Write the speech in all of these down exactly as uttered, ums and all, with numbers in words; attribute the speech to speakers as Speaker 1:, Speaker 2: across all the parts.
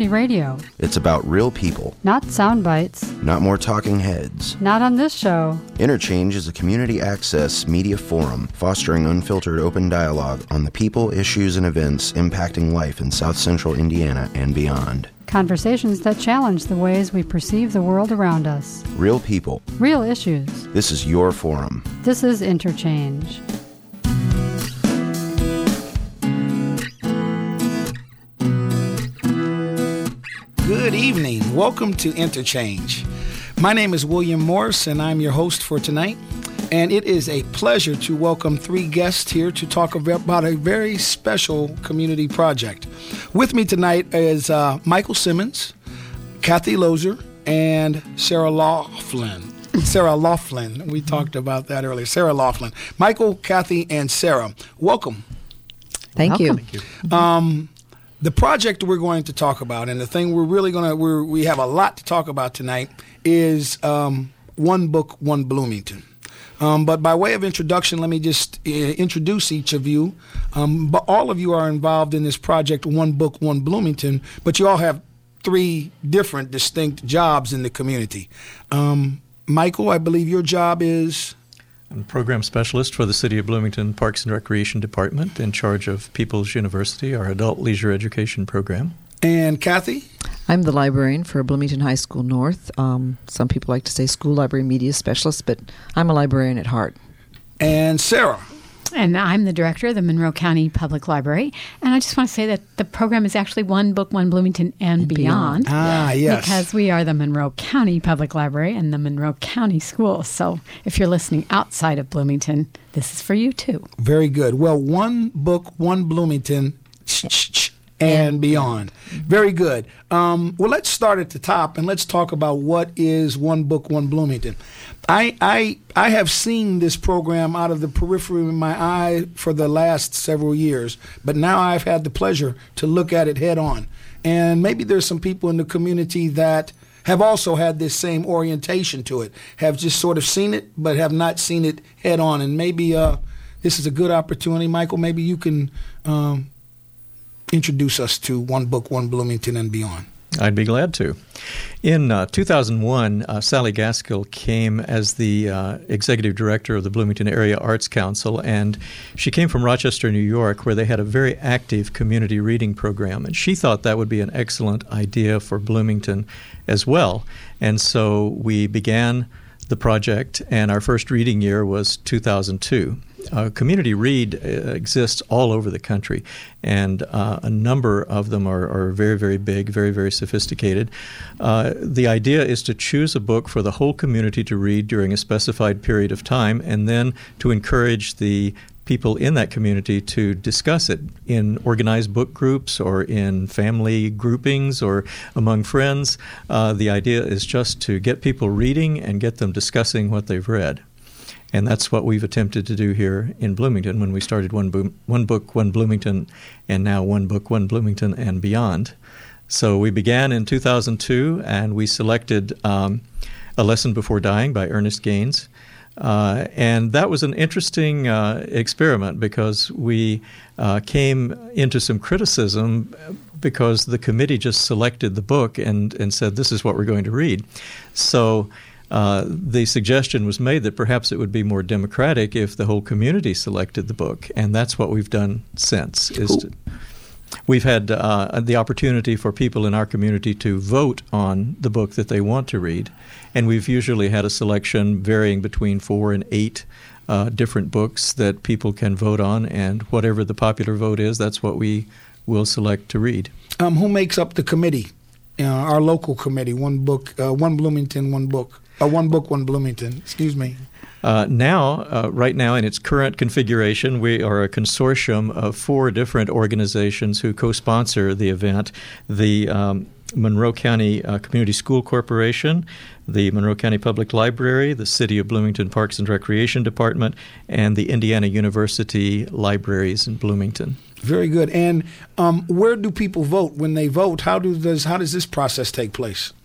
Speaker 1: community radio.
Speaker 2: It's about real people.
Speaker 1: Not sound bites.
Speaker 2: Not more talking heads.
Speaker 1: Not on this show.
Speaker 2: Interchange is a community access media forum fostering unfiltered open dialogue on the people, issues, and events impacting life in South Central Indiana and beyond.
Speaker 1: Conversations that challenge the ways we perceive the world around us.
Speaker 2: Real people.
Speaker 1: Real issues.
Speaker 2: This is your forum.
Speaker 1: This is Interchange.
Speaker 3: Good evening. Welcome to Interchange. My name is William Morris, and I'm your host for tonight. And it is a pleasure to welcome three guests here to talk about a very special community project. With me tonight is uh, Michael Simmons, Kathy Lozer, and Sarah Laughlin. Sarah Laughlin. We talked about that earlier. Sarah Laughlin. Michael, Kathy, and Sarah, welcome.
Speaker 4: Thank
Speaker 5: welcome.
Speaker 4: you.
Speaker 5: Thank you.
Speaker 3: Um, the project we're going to talk about, and the thing we're really going to, we're, we have a lot to talk about tonight, is um, One Book, One Bloomington. Um, but by way of introduction, let me just uh, introduce each of you. Um, but all of you are involved in this project, One Book, One Bloomington, but you all have three different distinct jobs in the community. Um, Michael, I believe your job is?
Speaker 5: I'm a program specialist for the City of Bloomington Parks and Recreation Department in charge of People's University, our adult leisure education program.
Speaker 3: And Kathy?
Speaker 4: I'm the librarian for Bloomington High School North. Um, some people like to say school library media specialist, but I'm a librarian at heart.
Speaker 3: And Sarah?
Speaker 6: And I'm the director of the Monroe County Public Library. And I just want to say that the program is actually One Book, One Bloomington and, and beyond.
Speaker 3: beyond. Ah, yes.
Speaker 6: Because we are the Monroe County Public Library and the Monroe County Schools. So if you're listening outside of Bloomington, this is for you too.
Speaker 3: Very good. Well, One Book, One Bloomington and beyond. Very good. Um, well, let's start at the top and let's talk about what is One Book, One Bloomington. I, I I have seen this program out of the periphery of my eye for the last several years, but now I've had the pleasure to look at it head on. And maybe there's some people in the community that have also had this same orientation to it, have just sort of seen it, but have not seen it head on. And maybe uh, this is a good opportunity. Michael, maybe you can um, introduce us to One Book, One Bloomington and beyond.
Speaker 5: I'd be glad to. In uh, two thousand one, uh, Sally Gaskill came as the uh, executive director of the Bloomington Area Arts Council, and she came from Rochester, New York, where they had a very active community reading program, and she thought that would be an excellent idea for Bloomington as well. And so we began the project, and our first reading year was two thousand two. Uh, Community Read uh, exists all over the country, and uh, a number of them are, are very, very big, very, very sophisticated. Uh, the idea is to choose a book for the whole community to read during a specified period of time, and then to encourage the people in that community to discuss it in organized book groups or in family groupings or among friends. Uh, the idea is just to get people reading and get them discussing what they've read. And that's what we've attempted to do here in Bloomington when we started One, Bo- One Book, One Bloomington, and now One Book, One Bloomington and beyond. So we began in two thousand two, and we selected um, A Lesson Before Dying by Ernest Gaines. Uh, and that was an interesting uh, experiment because we uh, came into some criticism because the committee just selected the book and, and said, this is what we're going to read. So Uh, the suggestion was made that perhaps it would be more democratic if the whole community selected the book, and that's what we've done since. Is to, we've had uh, the opportunity for people in our community to vote on the book that they want to read, and we've usually had a selection varying between four and eight uh, different books that people can vote on, and whatever the popular vote is, that's what we will select to read.
Speaker 3: Um, who makes up the committee? Uh, our local committee, One Book, uh, One Bloomington, One Book. Uh, one Book, One Bloomington. Excuse me.
Speaker 5: Uh, now, uh, right now, in its current configuration, we are a consortium of four different organizations who co-sponsor the event. The um, Monroe County uh, Community School Corporation, the Monroe County Public Library, the City of Bloomington Parks and Recreation Department, and the Indiana University Libraries in Bloomington.
Speaker 3: Very good. And um, where do people vote when they vote? How do does how does this process take place?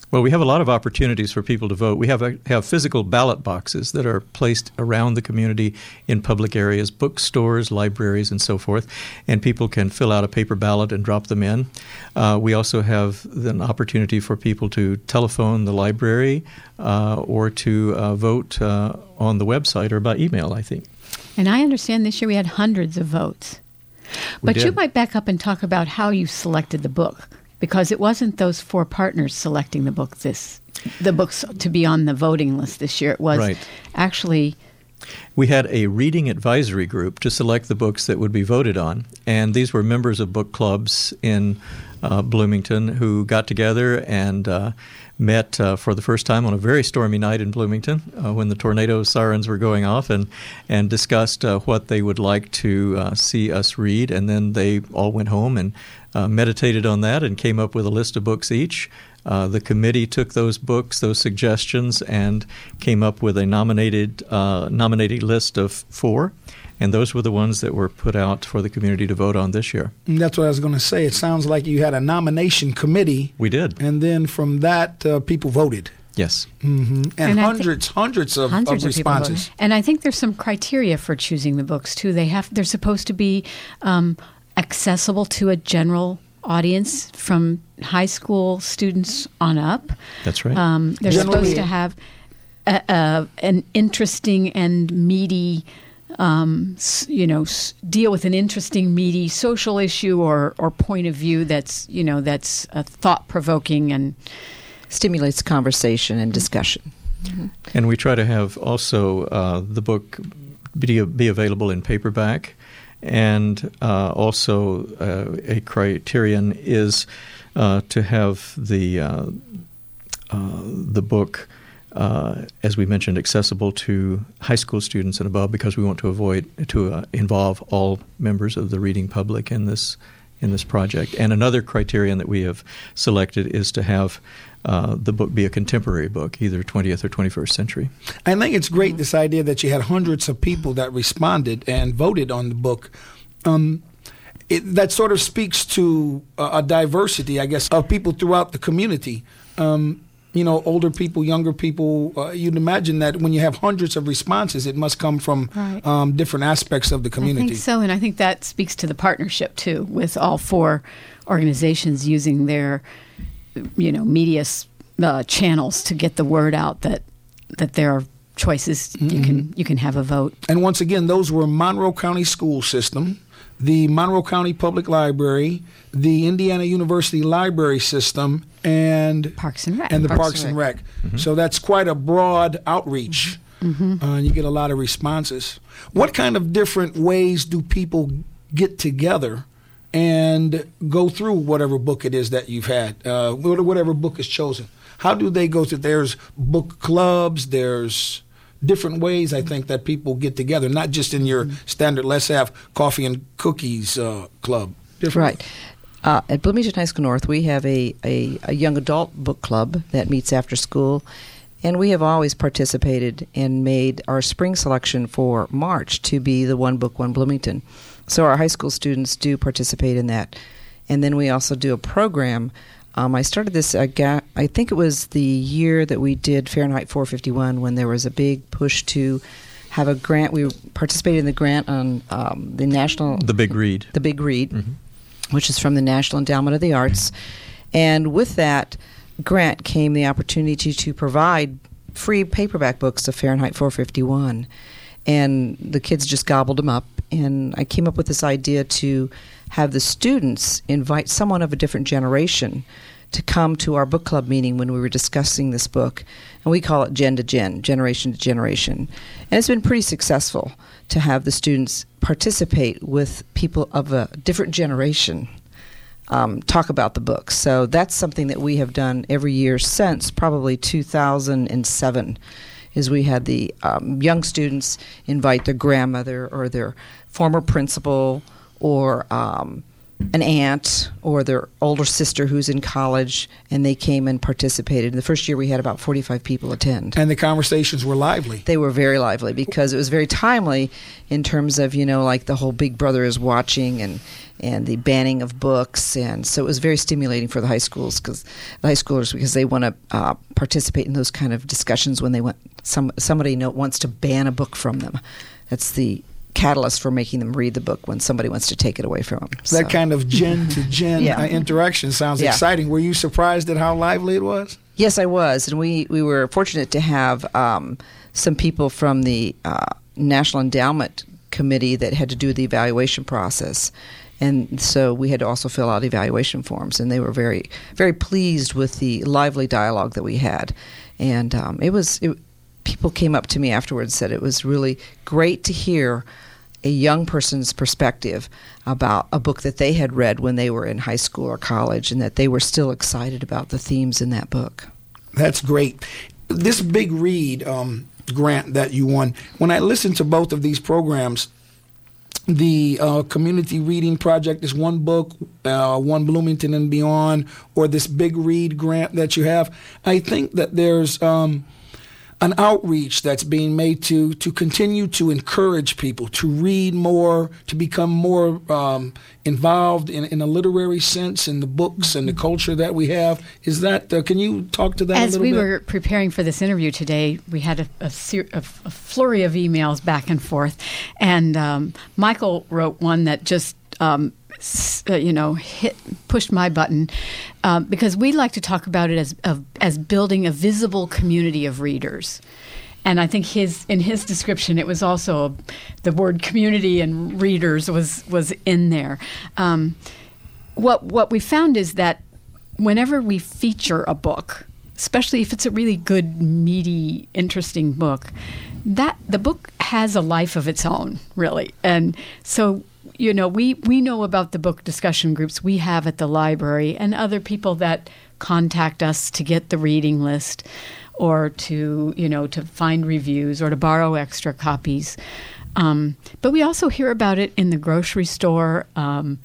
Speaker 5: Well, we have a lot of opportunities for people to vote. We have a, have physical ballot boxes that are placed around the community in public areas, bookstores, libraries, and so forth, and people can fill out a paper ballot and drop them in. Uh, we also have an opportunity for people to telephone the library uh, or to uh, vote uh, on the website or by email, I think.
Speaker 6: And I understand this year we had hundreds of votes.
Speaker 5: We
Speaker 6: But
Speaker 5: did.
Speaker 6: you might back up and talk about how you selected the book, because it wasn't those four partners selecting the book this the books to be on the voting list this year. It was
Speaker 5: Right.
Speaker 6: actually
Speaker 5: We had a reading advisory group to select the books that would be voted on, and these were members of book clubs in uh, Bloomington who got together and uh, met uh, for the first time on a very stormy night in Bloomington uh, when the tornado sirens were going off, and and discussed uh, what they would like to uh, see us read, and then they all went home and uh, meditated on that and came up with a list of books each. Uh, the committee took those books, those suggestions, and came up with a nominated uh, nominating list of four, and those were the ones that were put out for the community to vote on this year.
Speaker 3: And that's what I was going to say. It sounds like you had a nomination committee,
Speaker 5: We did.
Speaker 3: and then from that, uh, people voted.
Speaker 5: Yes.
Speaker 3: hmm And,
Speaker 6: And I thi-
Speaker 3: hundreds, hundreds of,
Speaker 6: hundreds
Speaker 3: of
Speaker 6: of people voted.
Speaker 3: responses.
Speaker 6: And I think there's some criteria for choosing the books too. They have they're supposed to be um, accessible to a general audience from high school students on up.
Speaker 5: That's right.
Speaker 6: Um, they're
Speaker 3: Generally-
Speaker 6: supposed to have a, a, an interesting and meaty, um, s- you know, s- deal with an interesting, meaty social issue or, or point of view that's, you know, that's uh, thought provoking and
Speaker 4: Stimulates conversation and discussion.
Speaker 5: And we try to have also uh, the book be, be available in paperback. And uh, also uh, a criterion is uh, to have the uh, uh, the book, uh, as we mentioned, accessible to high school students and above, because we want to avoid to uh, involve all members of the reading public in this in this project. And another criterion that we have selected is to have uh, the book be a contemporary book, either twentieth or twenty-first century.
Speaker 3: I think it's great, this idea that you had hundreds of people that responded and voted on the book. Um, it, that sort of speaks to a, a diversity, I guess, of people throughout the community. Um, you know, older people, younger people. Uh, you'd imagine that when you have hundreds of responses, it must come from
Speaker 6: Right.
Speaker 3: um, different aspects of the community.
Speaker 6: I think so, and I think that speaks to the partnership too, with all four organizations using their, you know, media uh, channels to get the word out that that there are choices. You can you can have a vote.
Speaker 3: And once again, those were Monroe County School System, the Monroe County Public Library, the Indiana University Library System, and
Speaker 6: Parks and Rec.
Speaker 3: and the
Speaker 4: Parks
Speaker 3: Parks,
Speaker 4: and
Speaker 3: and Rec. So that's quite a broad outreach.
Speaker 6: Mm-hmm.
Speaker 3: Uh, and you get a lot of responses. What kind of different ways do people get together and go through whatever book it is that you've had, uh, wh- whatever book is chosen? How do they go through? There's book clubs, there's different ways, I think, that people get together, not just in your standard let's have coffee and cookies uh, club. Different.
Speaker 4: Right. Uh, at Bloomington High School North, we have a, a, a young adult book club that meets after school, and we have always participated and made our spring selection for March to be the One Book, One Bloomington. So our high school students do participate in that. And then we also do a program. Um, I started this, I, got, I think it was the year that we did Fahrenheit four fifty-one, when there was a big push to have a grant. We participated in the grant on um, the national...
Speaker 5: The Big Read.
Speaker 4: The Big Read, which is from the National Endowment of the Arts. And with that grant came the opportunity to provide free paperback books of Fahrenheit four fifty-one. And the kids just gobbled them up. And I came up with this idea to have the students invite someone of a different generation to come to our book club meeting when we were discussing this book. And we call it Gen to Gen, generation to generation. And it's been pretty successful to have the students participate with people of a different generation um, talk about the book. So that's something that we have done every year since probably two thousand seven, is we had the um, young students invite their grandmother or their former principal or um, an aunt or their older sister who's in college, and they came and participated. In the first year, we had about forty-five people attend.
Speaker 3: And the conversations were lively.
Speaker 4: They were very lively because it was very timely in terms of, you know, like the whole Big Brother is watching and, and the banning of books. And so it was very stimulating for the high schools, because the high schoolers, because they want to uh, participate in those kind of discussions when they want some somebody know, wants to ban a book from them. That's the catalyst for making them read the book when somebody wants to take it away from them.
Speaker 3: So. That kind of gen to gen
Speaker 4: Yeah.
Speaker 3: uh, interaction sounds
Speaker 4: Yeah.
Speaker 3: exciting. Were you surprised at how lively it was?
Speaker 4: Yes, I was, and we, we were fortunate to have um, some people from the uh, National Endowment Committee that had to do the evaluation process, and so we had to also fill out evaluation forms, and they were very very pleased with the lively dialogue that we had, and um, it was it, people came up to me afterwards and said it was really great to hear a young person's perspective about a book that they had read when they were in high school or college, and that they were still excited about the themes in that book.
Speaker 3: That's great. This big read um, grant that you won, when I listened to both of these programs, the uh, Community Reading Project is one book, uh, One Bloomington and Beyond, or this big read grant that you have, I think that there's um, an outreach that's being made to to continue to encourage people to read more, to become more um, involved in, in a literary sense in the books and the culture that we have. Is that, uh, can you talk to that
Speaker 6: As
Speaker 3: a little
Speaker 6: we
Speaker 3: bit?
Speaker 6: were preparing for this interview today, we had a, a, ser- a, a flurry of emails back and forth, and um, Michael wrote one that just um, s- uh, you know hit pushed my button, um, because we like to talk about it as of, as building a visible community of readers. And I think his in his description, it was also the word community and readers was was in there. Um, what what we found is that whenever we feature a book, especially if it's a really good, meaty, interesting book, that the book has a life of its own, really. And so, you know, we, we know about the book discussion groups we have at the library and other people that contact us to get the reading list or to, you know, to find reviews or to borrow extra copies. Um, but we also hear about it in the grocery store. Um,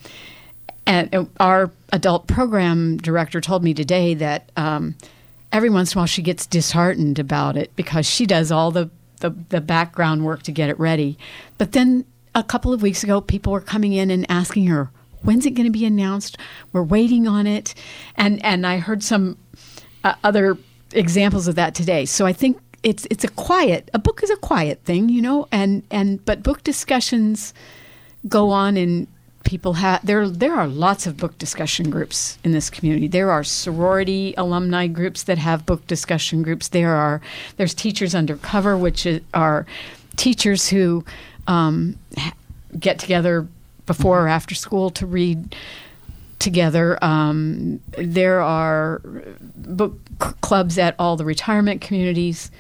Speaker 6: and our adult program director told me today that um, every once in a while she gets disheartened about it because she does all the, the, the background work to get it ready. But then a couple of weeks ago, people were coming in and asking her, when's it going to be announced? We're waiting on it. And and I heard some uh, other examples of that today. So I think it's it's a quiet, a book is a quiet thing, you know, and, and but book discussions go on, and people have, there there are lots of book discussion groups in this community. There are sorority alumni groups that have book discussion groups. There are, there's Teachers Undercover, which is, are teachers who um, get together before or after school to read together. Um, there are book clubs at all the retirement communities.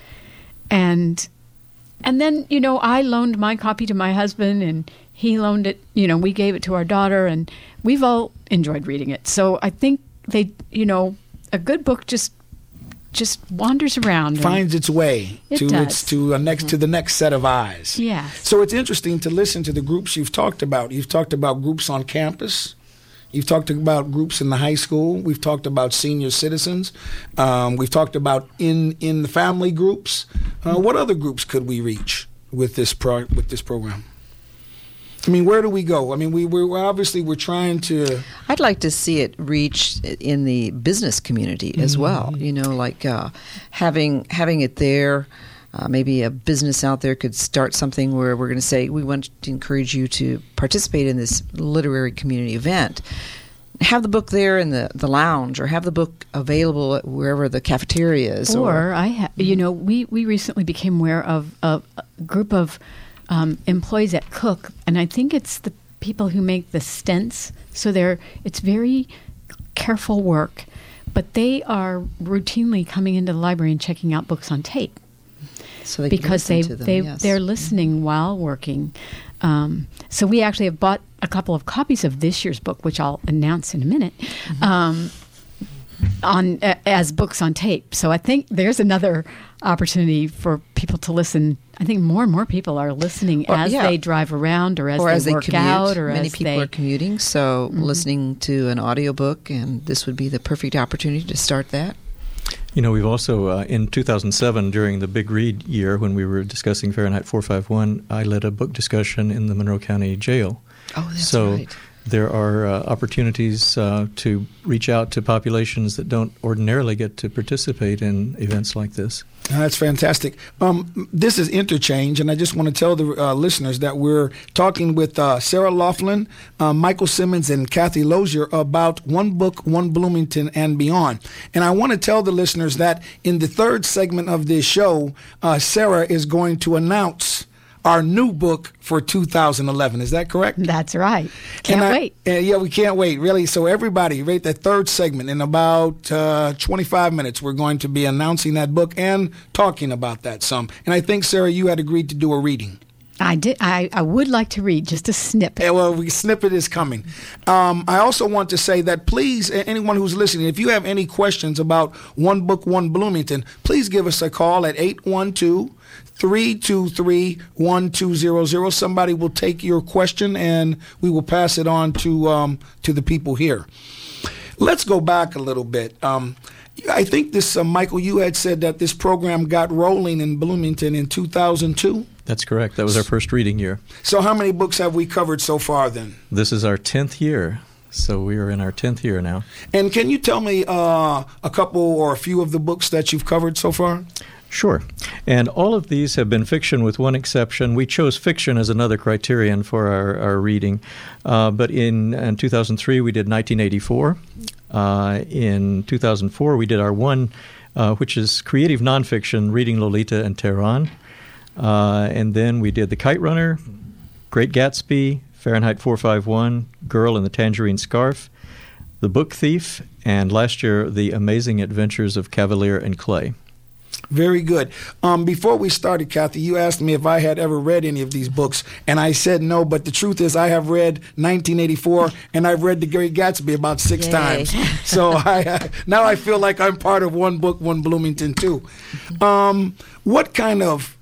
Speaker 6: And and then, you know, I loaned my copy to my husband, and he loaned it, you know, we gave it to our daughter, and we've all enjoyed reading it. So I think they, you know, a good book just just wanders around.
Speaker 3: Finds its way
Speaker 6: It
Speaker 3: to
Speaker 6: does.
Speaker 3: its to a next to the next set of eyes.
Speaker 6: Yes.
Speaker 3: So it's interesting to listen to the groups you've talked about. You've talked about groups on campus. You've talked about groups in the high school. We've talked about senior citizens. Um, we've talked about in in the family groups. Uh, what other groups could we reach with this pro- with this program? I mean, where do we go? I mean, we we're obviously we're trying to.
Speaker 4: I'd like to see it reach in the business community as well. You know, like uh, having having it there. Uh, maybe a business out there could start something where we're going to say, we want to encourage you to participate in this literary community event. Have the book there in the, the lounge, or have the book available at wherever the cafeteria is.
Speaker 6: Or,
Speaker 4: Or,
Speaker 6: I, ha- you know, we, we recently became aware of, of a group of um, employees at Cook, and I think it's the people who make the stents. So they're it's very careful work, but they are routinely coming into the library and checking out books on tape.
Speaker 4: so they can
Speaker 6: because
Speaker 4: listen
Speaker 6: they
Speaker 4: to them,
Speaker 6: they
Speaker 4: yes.
Speaker 6: they're listening while working. Um, so we actually have bought a couple of copies of this year's book, which I'll announce in a minute. Um, on uh, as books on tape. So I think there's another opportunity for people to listen. I think more and more people are listening
Speaker 4: Or-
Speaker 6: as
Speaker 4: yeah.
Speaker 6: they drive around or as
Speaker 4: or
Speaker 6: they
Speaker 4: as they
Speaker 6: work
Speaker 4: commute.
Speaker 6: out or
Speaker 4: Many
Speaker 6: as
Speaker 4: people
Speaker 6: they
Speaker 4: are commuting, so listening to an audiobook, and this would be the perfect opportunity to start that.
Speaker 5: You know, we've also, uh, in two thousand seven, during the Big Read year, when we were discussing Fahrenheit four fifty-one, I led a book discussion in the Monroe County Jail.
Speaker 4: Oh, that's
Speaker 5: so
Speaker 4: right.
Speaker 5: there are uh, opportunities uh, to reach out to populations that don't ordinarily get to participate in events like this.
Speaker 3: That's fantastic. Um, this is Interchange, and I just want to tell the uh, listeners that we're talking with uh, Sarah Laughlin, uh, Michael Simmons, and Kathy Lozier about One Book, One Bloomington, and Beyond. And I want to tell the listeners that in the third segment of this show, uh, Sarah is going to announce our new book for two thousand eleven. Is that correct?
Speaker 6: That's right. Can't
Speaker 3: And I-
Speaker 6: wait.
Speaker 3: uh, yeah, we can't wait, really. So everybody, right, that third segment, in about uh, twenty-five minutes, we're going to be announcing that book and talking about that some. And I think, Sarah, you had agreed to do a reading.
Speaker 6: I did. I, I would like to read just a snippet.
Speaker 3: Yeah, well, we snippet is coming. Um, I also want to say that please, a- anyone who's listening, if you have any questions about One Book, One Bloomington, please give us a call at eight one two, three two three, one two zero zero. Somebody will take your question and we will pass it on to um, to the people here. Let's go back a little bit. Um, I think this, uh, Michael, you had said that this program got rolling in Bloomington in two thousand two.
Speaker 5: That's correct. That was our first reading year.
Speaker 3: So how many books have we covered so far then?
Speaker 5: This is our tenth year, so we are in our tenth year now.
Speaker 3: And can you tell me uh, a couple or a few of the books that you've covered so far?
Speaker 5: Sure. And all of these have been fiction with one exception. We chose fiction as another criterion for our, our reading. Uh, but in, in two thousand three, we did nineteen eighty-four. Uh, in two thousand four, we did our one, uh, which is creative nonfiction, Reading Lolita and Tehran. Uh, and then we did The Kite Runner, Great Gatsby, Fahrenheit four fifty-one, Girl in the Tangerine Scarf, The Book Thief, and last year, The Amazing Adventures of Cavalier and Clay.
Speaker 3: Very good. Um, before we started, Kathy, you asked me if I had ever read any of these books, and I said no, but the truth is I have read nineteen eighty-four, and I've read The Great Gatsby about six
Speaker 4: Yay.
Speaker 3: times. So I, uh, now I feel like I'm part of One Book, One Bloomington, too. Um, what kind of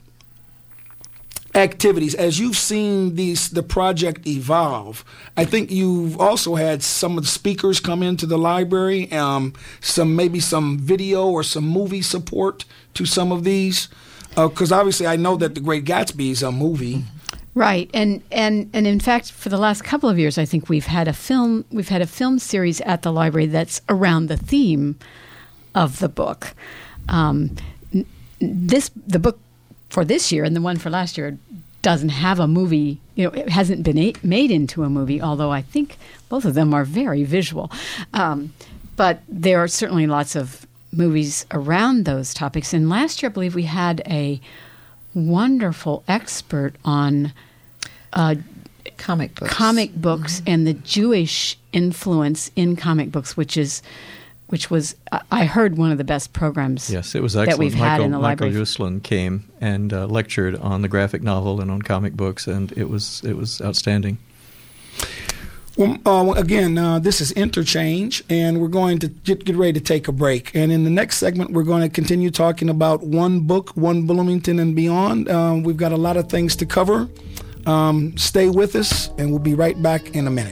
Speaker 3: activities, as you've seen these the project evolve, I think you've also had some of the speakers come into the library, um, some maybe some video or some movie support to some of these, because obviously I know that The Great Gatsby is a movie.
Speaker 6: Right, and, and and in fact, for the last couple of years, I think we've had a film we've had a film series at the library that's around the theme of the book. Um, n- this the book for this year and the one for last year doesn't have a movie. You know, it hasn't been a- made into a movie. Although I think both of them are very visual, um, but there are certainly lots of movies around those topics. And last year, I believe we had a wonderful expert on uh,
Speaker 4: Comic books.
Speaker 6: comic books and the Jewish influence in comic books, which is, which was, I- I heard one of the best programs.
Speaker 5: Yes, it was
Speaker 6: that
Speaker 5: excellent.
Speaker 6: we've had
Speaker 5: Michael,
Speaker 6: in the
Speaker 5: Michael
Speaker 6: library.
Speaker 5: Juslin came and uh, lectured on the graphic novel and on comic books, and it was it was outstanding.
Speaker 3: Well, uh, again, uh, this is Interchange, and we're going to get, get ready to take a break. And in the next segment, we're going to continue talking about One Book, One Bloomington, and Beyond. Um, we've got a lot of things to cover. Um, stay with us, and we'll be right back in a minute.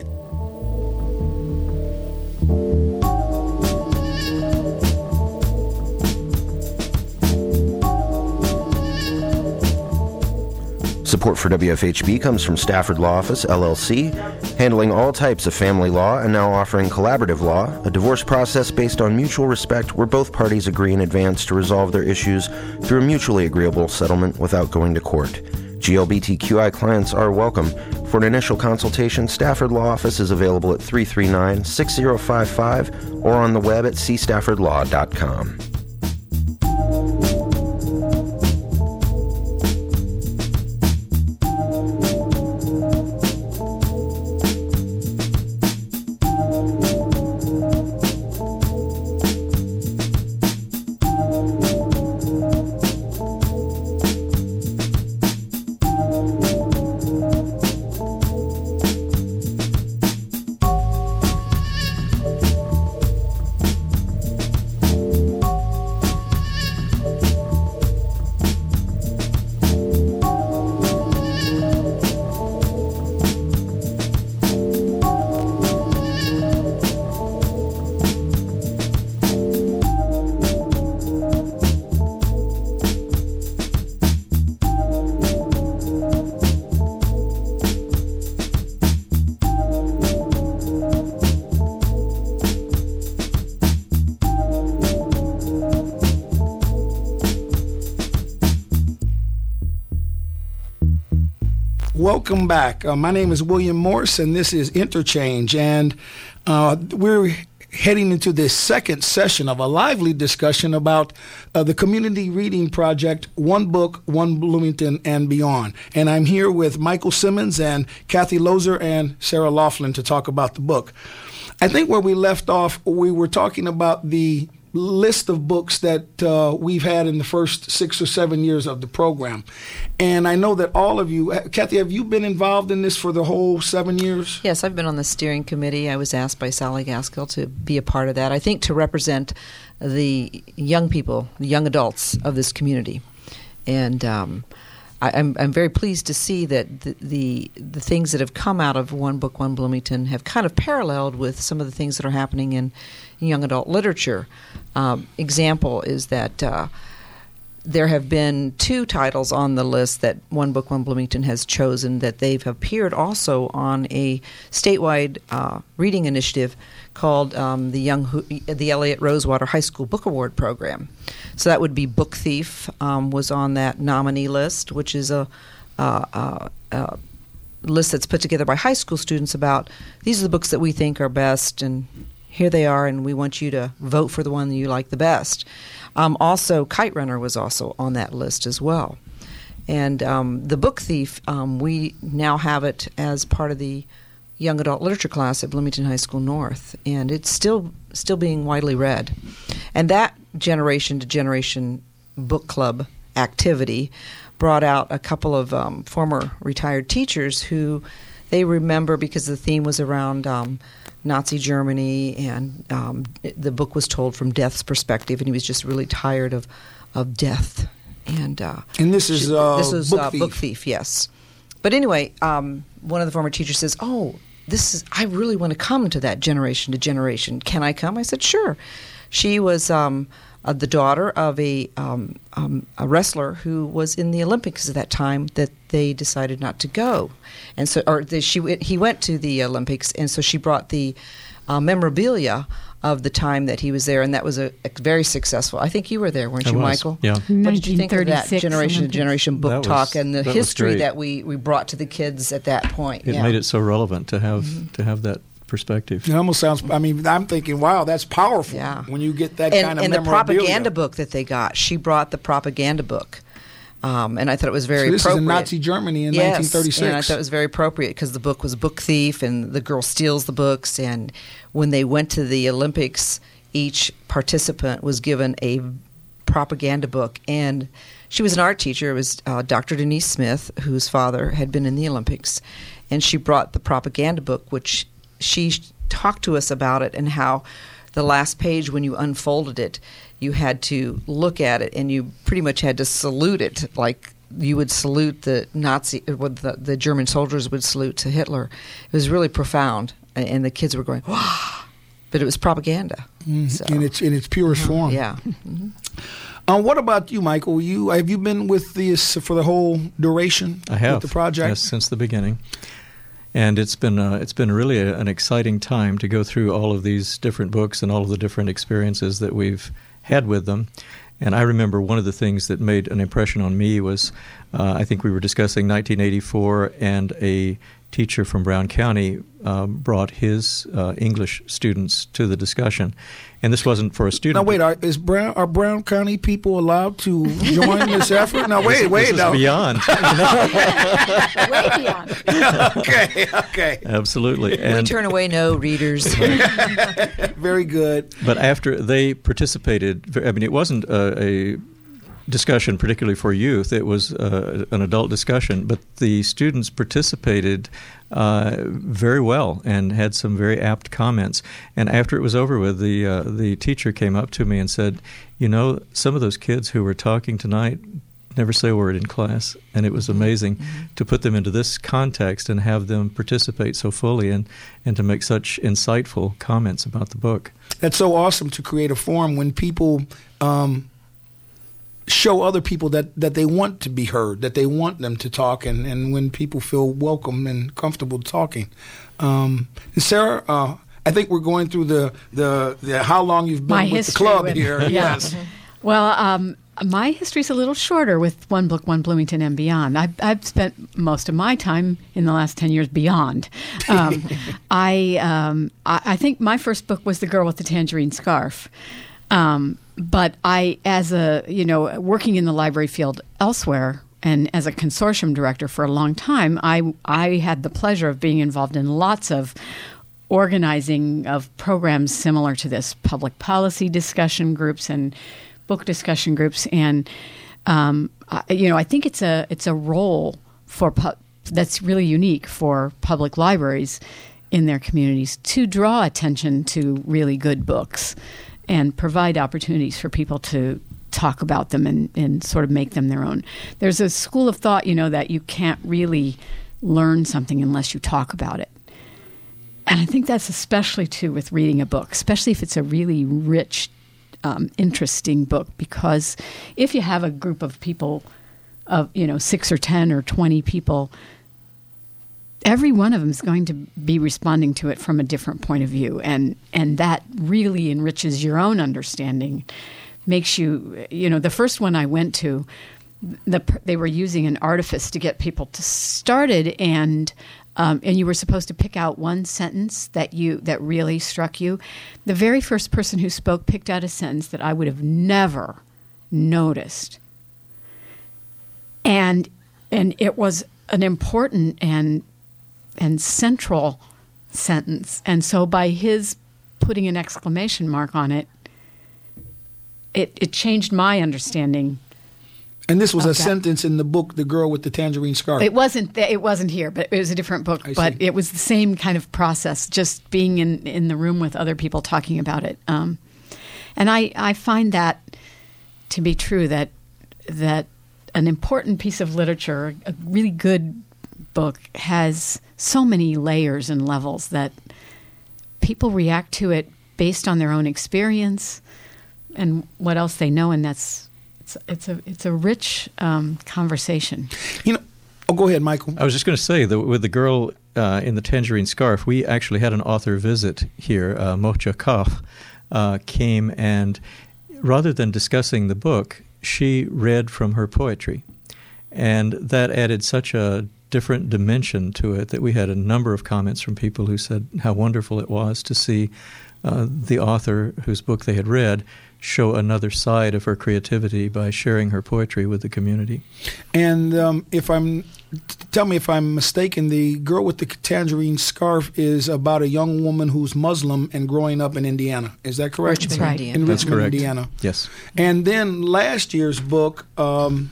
Speaker 2: Support for W F H B comes from Stafford Law Office, L L C, handling all types of family law and now offering collaborative law, a divorce process based on mutual respect where both parties agree in advance to resolve their issues through a mutually agreeable settlement without going to court. G L B T Q I clients are welcome. For an initial consultation, Stafford Law Office is available at three three nine, six zero five five or on the web at c stafford law dot com.
Speaker 3: Welcome back. Uh, my name is William Morse, and this is Interchange. And uh, we're heading into this second session of a lively discussion about uh, the Community Reading Project, One Book, One Bloomington, and Beyond. And I'm here with Michael Simmons and Kathy Lozer and Sarah Laughlin to talk about the book. I think where we left off, we were talking about the list of books that uh, we've had in the first six or seven years of the program. And I know that all of you, Kathy, have you been involved in this for the whole seven years?
Speaker 4: Yes, I've been on the steering committee. I was asked by Sally Gaskill to be a part of that, I think to represent the young people, the young adults of this community. And um, I, I'm, I'm very pleased to see that the, the the things that have come out of One Book, One Bloomington have kind of paralleled with some of the things that are happening in young adult literature. Um, example is that uh, there have been two titles on the list that One Book, One Bloomington has chosen that they've appeared also on a statewide uh, reading initiative called um, the Young Ho- the Elliott Rosewater High School Book Award Program. So that would be Book Thief um, was on that nominee list, which is a, uh, uh, uh, list that's put together by high school students about these are the books that we think are best, and here they are, and we want you to vote for the one that you like the best. Um, also, Kite Runner was also on that list as well. And um, the Book Thief, um, we now have it as part of the young adult literature class at Bloomington High School North, and it's still still being widely read. And that generation to generation book club activity brought out a couple of um, former retired teachers who they remember because the theme was around um, Nazi Germany, and um, it, the book was told from Death's perspective, and he was just really tired of of death. And uh,
Speaker 3: and this is uh,
Speaker 4: this was
Speaker 3: Book
Speaker 4: uh,
Speaker 3: Thief.
Speaker 4: Book Thief, yes. But anyway, um, one of the former teachers says, "Oh, this is I really want to come to that generation to generation. Can I come?" I said, "Sure." She was um, uh, the daughter of a um, um, a wrestler who was in the Olympics at that time that they decided not to go, and so or the, she he went to the Olympics, and so she brought the uh, memorabilia of the time that he was there, and that was a, a very successful. I think you were there, weren't
Speaker 5: I
Speaker 4: you,
Speaker 5: was,
Speaker 4: Michael?
Speaker 5: yeah.
Speaker 4: What did you think of that
Speaker 6: nineteen thirty-six
Speaker 4: generation to
Speaker 6: Olympics.
Speaker 4: generation book
Speaker 5: That was-
Speaker 4: talk and the
Speaker 5: that was
Speaker 4: history
Speaker 5: great.
Speaker 4: that we, we brought to the kids at that point?
Speaker 5: It
Speaker 4: yeah.
Speaker 5: made it so relevant to have to have that perspective.
Speaker 3: It almost sounds, I mean, I'm thinking, wow, that's powerful
Speaker 4: Yeah.
Speaker 3: when you get that
Speaker 4: and,
Speaker 3: kind of
Speaker 4: and the
Speaker 3: memorabilia.
Speaker 4: propaganda book that they got, she brought the propaganda book, um, and I thought it was very
Speaker 3: So this
Speaker 4: appropriate.
Speaker 3: is in Nazi Germany in
Speaker 4: yes,
Speaker 3: nineteen thirty-six.
Speaker 4: and I thought it was very appropriate because the book was Book Thief, and the girl steals the books. And when they went to the Olympics, each participant was given a propaganda book, and she was an art teacher. It was uh, Doctor Denise Smith, whose father had been in the Olympics, and she brought the propaganda book, which she talked to us about it and how the last page, when you unfolded it, you had to look at it and you pretty much had to salute it like you would salute the Nazi, what the, the German soldiers would salute to Hitler. It was really profound, and, and the kids were going, wow, but it was propaganda.
Speaker 3: Mhm.
Speaker 4: So,
Speaker 3: in its in its purest form.
Speaker 4: yeah.
Speaker 3: Uh, what about you, Michael? You have you been with this for the whole duration
Speaker 5: I have
Speaker 3: with the project?
Speaker 5: yes, since the beginning, and it's been uh, it's been really a, an exciting time to go through all of these different books and all of the different experiences that we've had with them. And I remember one of the things that made an impression on me was uh, I think we were discussing nineteen eighty-four, and a teacher from Brown County um, brought his uh, English students to the discussion. And this wasn't for a student.
Speaker 3: Now wait, are, is Brown are Brown County people allowed to join this effort? Now wait, wait,
Speaker 5: this is
Speaker 3: no.
Speaker 5: beyond.
Speaker 6: Way beyond.
Speaker 3: okay, okay,
Speaker 5: Absolutely.
Speaker 4: We
Speaker 5: And
Speaker 4: turn away no readers.
Speaker 3: very good.
Speaker 5: But after they participated, I mean, it wasn't a, a discussion particularly for youth. It was uh, an adult discussion. But the students participated uh, very well and had some very apt comments. And after it was over with, the uh, the teacher came up to me and said, "You know, some of those kids who were talking tonight never say a word in class." And it was amazing mm-hmm. to put them into this context and have them participate so fully and, and to make such insightful comments about the book.
Speaker 3: That's so awesome to create a forum when people um, show other people that, that they want to be heard, that they want them to talk, and, and when people feel welcome and comfortable talking. Um, Sarah, uh, I think we're going through the, the, the how long you've been
Speaker 6: My
Speaker 3: with the
Speaker 6: history
Speaker 3: club
Speaker 6: with-
Speaker 3: here.
Speaker 6: Yeah.
Speaker 3: Yes.
Speaker 6: Well, um, my history's a little shorter with One Book, One Bloomington and Beyond. I've, I've spent most of my time in the last ten years beyond. Um, I, um, I I think my first book was The Girl with the Tangerine Scarf. Um, but I, as a, you know, working in the library field elsewhere and as a consortium director for a long time, I, I had the pleasure of being involved in lots of organizing of programs similar to this, public policy discussion groups and book discussion groups. And, um, I, you know, I think it's a, it's a role for pu- that's really unique for public libraries in their communities to draw attention to really good books and provide opportunities for people to talk about them and, and sort of make them their own. There's a school of thought, you know, that you can't really learn something unless you talk about it. And I think that's especially true with reading a book, especially if it's a really rich, um, interesting book, because if you have a group of people, of you know, six or ten or twenty people, every one of them is going to be responding to it from a different point of view. And, and that really enriches your own understanding, makes you, you know, the first one I went to, the, they were using an artifice to get people to started, and um, and you were supposed to pick out one sentence that you that really struck you. The very first person who spoke picked out a sentence that I would have never noticed. And and it was an important and and central sentence. And so by his putting an exclamation mark on it, it, it changed my understanding.
Speaker 3: And this was a
Speaker 6: that.
Speaker 3: sentence in the book, The Girl with the Tangerine Scarf.
Speaker 6: It wasn't th- It wasn't here, but it was a different book.
Speaker 3: I
Speaker 6: but
Speaker 3: see.
Speaker 6: it was the same kind of process, just being in, in the room with other people talking about it. Um, and I, I find that to be true, that that an important piece of literature, a really good book, has so many layers and levels that people react to it based on their own experience and what else they know, and that's it's it's a it's a rich um, conversation.
Speaker 3: You know, oh, go ahead, Michael.
Speaker 5: I was just going to say that with The Girl uh, in the Tangerine Scarf, we actually had an author visit here. Uh, Mohja Kaf uh, came, and rather than discussing the book, she read from her poetry, and that added such a different dimension to it that we had a number of comments from people who said how wonderful it was to see uh, the author whose book they had read show another side of her creativity by sharing her poetry with the community.
Speaker 3: And um, if I'm, tell me if I'm mistaken, The Girl with the Tangerine Scarf is about a young woman who's Muslim and growing up in Indiana. Is that correct?
Speaker 4: Richmond,
Speaker 6: right.
Speaker 4: Indiana.
Speaker 3: In
Speaker 5: That's
Speaker 3: Richmond,
Speaker 5: correct.
Speaker 3: Indiana.
Speaker 5: Yes.
Speaker 3: And then last year's book, um,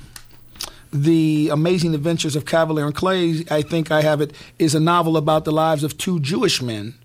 Speaker 3: The Amazing Adventures of Cavalier and Clay, I think I have it, is a novel about the lives of two Jewish men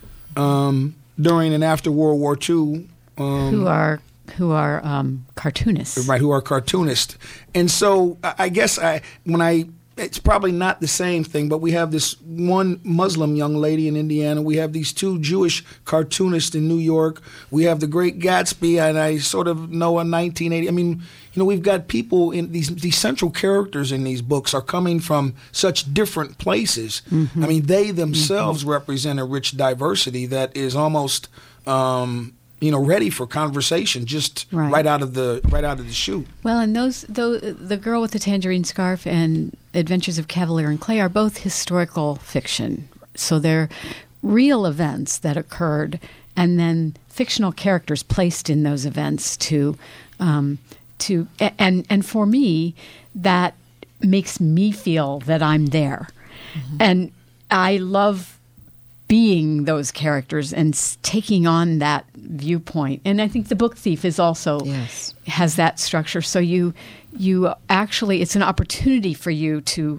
Speaker 3: um, during and after World War Two. Um,
Speaker 6: who are who are um, cartoonists.
Speaker 3: Right, who are cartoonists. And so I I guess I when I it's probably not the same thing, but we have this one Muslim young lady in Indiana. We have these two Jewish cartoonists in New York. We have The Great Gatsby, and I sort of know a nineteen eighty. I mean, you know, we've got people in these these central characters in these books are coming from such different places. Mm-hmm. I mean, they themselves mm-hmm. represent a rich diversity that is almost um, you know, ready for conversation, just right. right out of the right out of the chute.
Speaker 6: Well, and those, those, The Girl with the Tangerine Scarf and Adventures of Cavalier and Clay are both historical fiction. So they're real events that occurred, and then fictional characters placed in those events to, um, to, and and for me, that makes me feel that I'm there, mm-hmm. and I love being those characters and s- taking on that viewpoint. And I think The Book Thief is also
Speaker 4: yes.
Speaker 6: has that structure. So you you actually, it's an opportunity for you to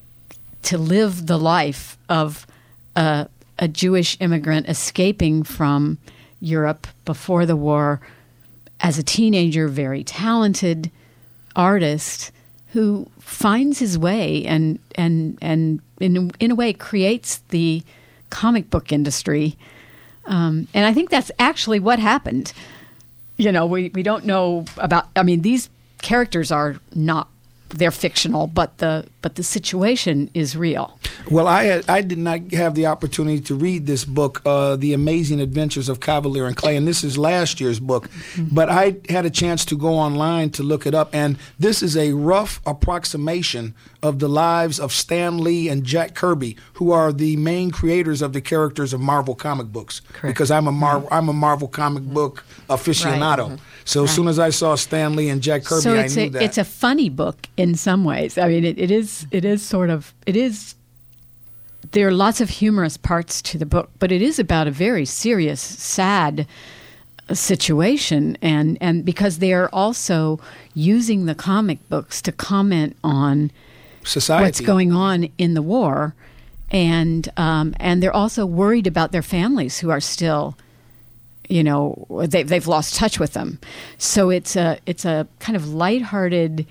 Speaker 6: to live the life of a, a Jewish immigrant escaping from Europe before the war as a teenager, very talented artist who finds his way and and and in in a way creates the comic book industry. Um, and I think that's actually what happened. You know, we, we don't know about, I mean, these characters are not, they're fictional, but the but the situation is real.
Speaker 3: Well, I had, I did not have the opportunity to read this book, uh, The Amazing Adventures of Kavalier and Clay, and this is last year's book. Mm-hmm. But I had a chance to go online to look it up, and this is a rough approximation of the lives of Stan Lee and Jack Kirby, who are the main creators of the characters of Marvel comic books.
Speaker 4: Correct.
Speaker 3: Because I'm a Mar- I'm a Marvel comic book aficionado.
Speaker 4: Right.
Speaker 3: So
Speaker 6: right.
Speaker 3: as soon as I saw Stan Lee and Jack Kirby,
Speaker 6: so
Speaker 3: I
Speaker 6: it's
Speaker 3: knew
Speaker 6: a,
Speaker 3: that.
Speaker 6: it's a funny book in some ways. I mean, it, it is it is sort of it is. There are lots of humorous parts to the book, but it is about a very serious, sad situation, and and because they are also using the comic books to comment on
Speaker 3: society,
Speaker 6: what's going on in the war, and um, and they're also worried about their families who are still, you know, they they've lost touch with them. So it's a it's a kind of lighthearted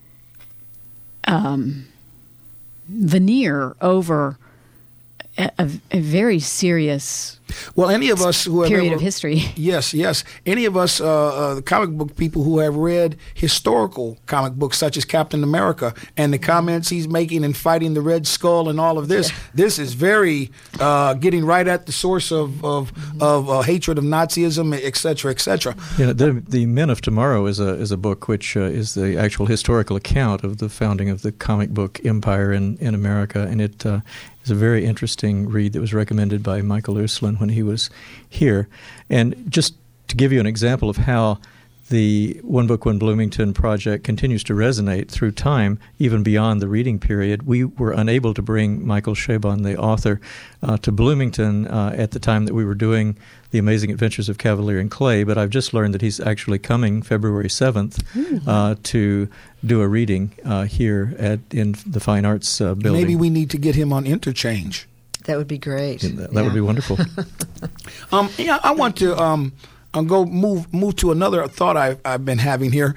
Speaker 6: um, veneer over a, a, a very serious
Speaker 3: well, any of us who have
Speaker 6: period
Speaker 3: ever,
Speaker 6: of history.
Speaker 3: Yes, yes. Any of us, uh, uh, the comic book people who have read historical comic books such as Captain America and the comments he's making and fighting the Red Skull and all of this, yeah. this is very uh, getting right at the source of of, mm-hmm. of uh, hatred of Nazism, et cetera, et cetera.
Speaker 5: You know, the, the Men of Tomorrow is a is a book which uh, is the actual historical account of the founding of the comic book empire in, in America, and it uh, is a very interesting read that was recommended by Michael Ursuline when he was here. And just to give you an example of how the One Book, One Bloomington project continues to resonate through time, even beyond the reading period, we were unable to bring Michael Chabon, the author, uh, to Bloomington uh, at the time that we were doing The Amazing Adventures of Kavalier and Clay, but I've just learned that he's actually coming February seventh mm-hmm. uh, to do a reading uh, here at in the Fine Arts uh, building.
Speaker 3: Maybe we need to get him on Interchange.
Speaker 4: That would be great.
Speaker 5: Yeah, that
Speaker 4: yeah.
Speaker 5: would be wonderful.
Speaker 3: um, yeah, I want to um, I'll go move move to another thought I've, I've been having here.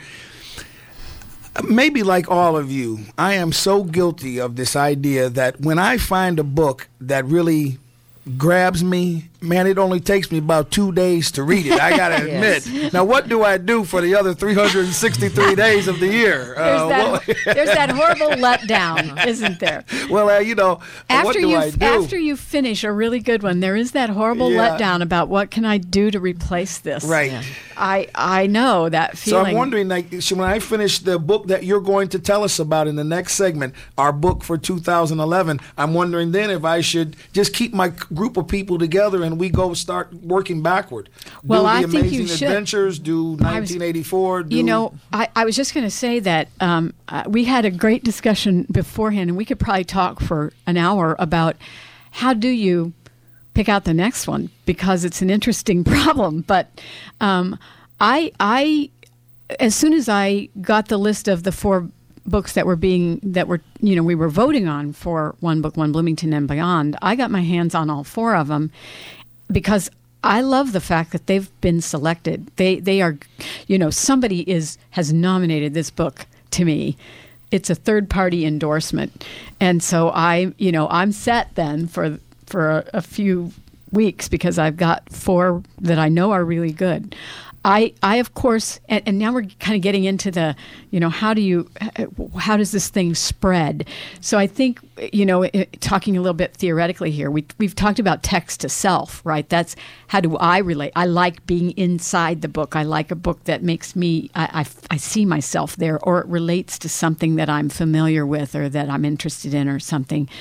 Speaker 3: Maybe like all of you, I am so guilty of this idea that when I find a book that really grabs me, man, it only takes me about two days to read it. I got to
Speaker 4: yes.
Speaker 3: admit. Now, what do I do for the other three hundred sixty-three days of the year?
Speaker 6: There's,
Speaker 3: Uh,
Speaker 6: that,
Speaker 3: well,
Speaker 6: there's that horrible letdown, isn't there?
Speaker 3: well, uh, you know,
Speaker 6: After
Speaker 3: what do
Speaker 6: you
Speaker 3: I do?
Speaker 6: after you finish a really good one, there is that horrible
Speaker 3: Yeah.
Speaker 6: letdown about what can I do to replace this.
Speaker 3: Right.
Speaker 4: Yeah.
Speaker 6: I I know that feeling.
Speaker 3: So I'm wondering, like, so when I finish the book that you're going to tell us about in the next segment, our book for two thousand eleven, I'm wondering then if I should just keep my group of people together and we go start working backward.
Speaker 6: Well,
Speaker 3: do the
Speaker 6: I think
Speaker 3: Amazing
Speaker 6: you should.
Speaker 3: Adventures, do nineteen eighty-four. Do,
Speaker 6: You know, I, I was just going to say that um, uh, we had a great discussion beforehand, and we could probably talk for an hour about how do you pick out the next one, because it's an interesting problem. But um, I, I, as soon as I got the list of the four books that were being that were you know we were voting on for One Book, One Bloomington and Beyond, I got my hands on all four of them because I love the fact that they've been selected. They they are, you know, somebody is has nominated this book to me. It's a third party endorsement, and so I, you know, I'm set then for for a, a few weeks because I've got four that I know are really good. I, I of course, and, and now we're kind of getting into the, you know, how do you, how does this thing spread? So I think, you know, it, talking a little bit theoretically here, we, we've talked about text to self, right? That's how do I relate? I like being inside the book. I like a book that makes me, I, I, I see myself there, or it relates to something that I'm familiar with or that I'm interested in or something.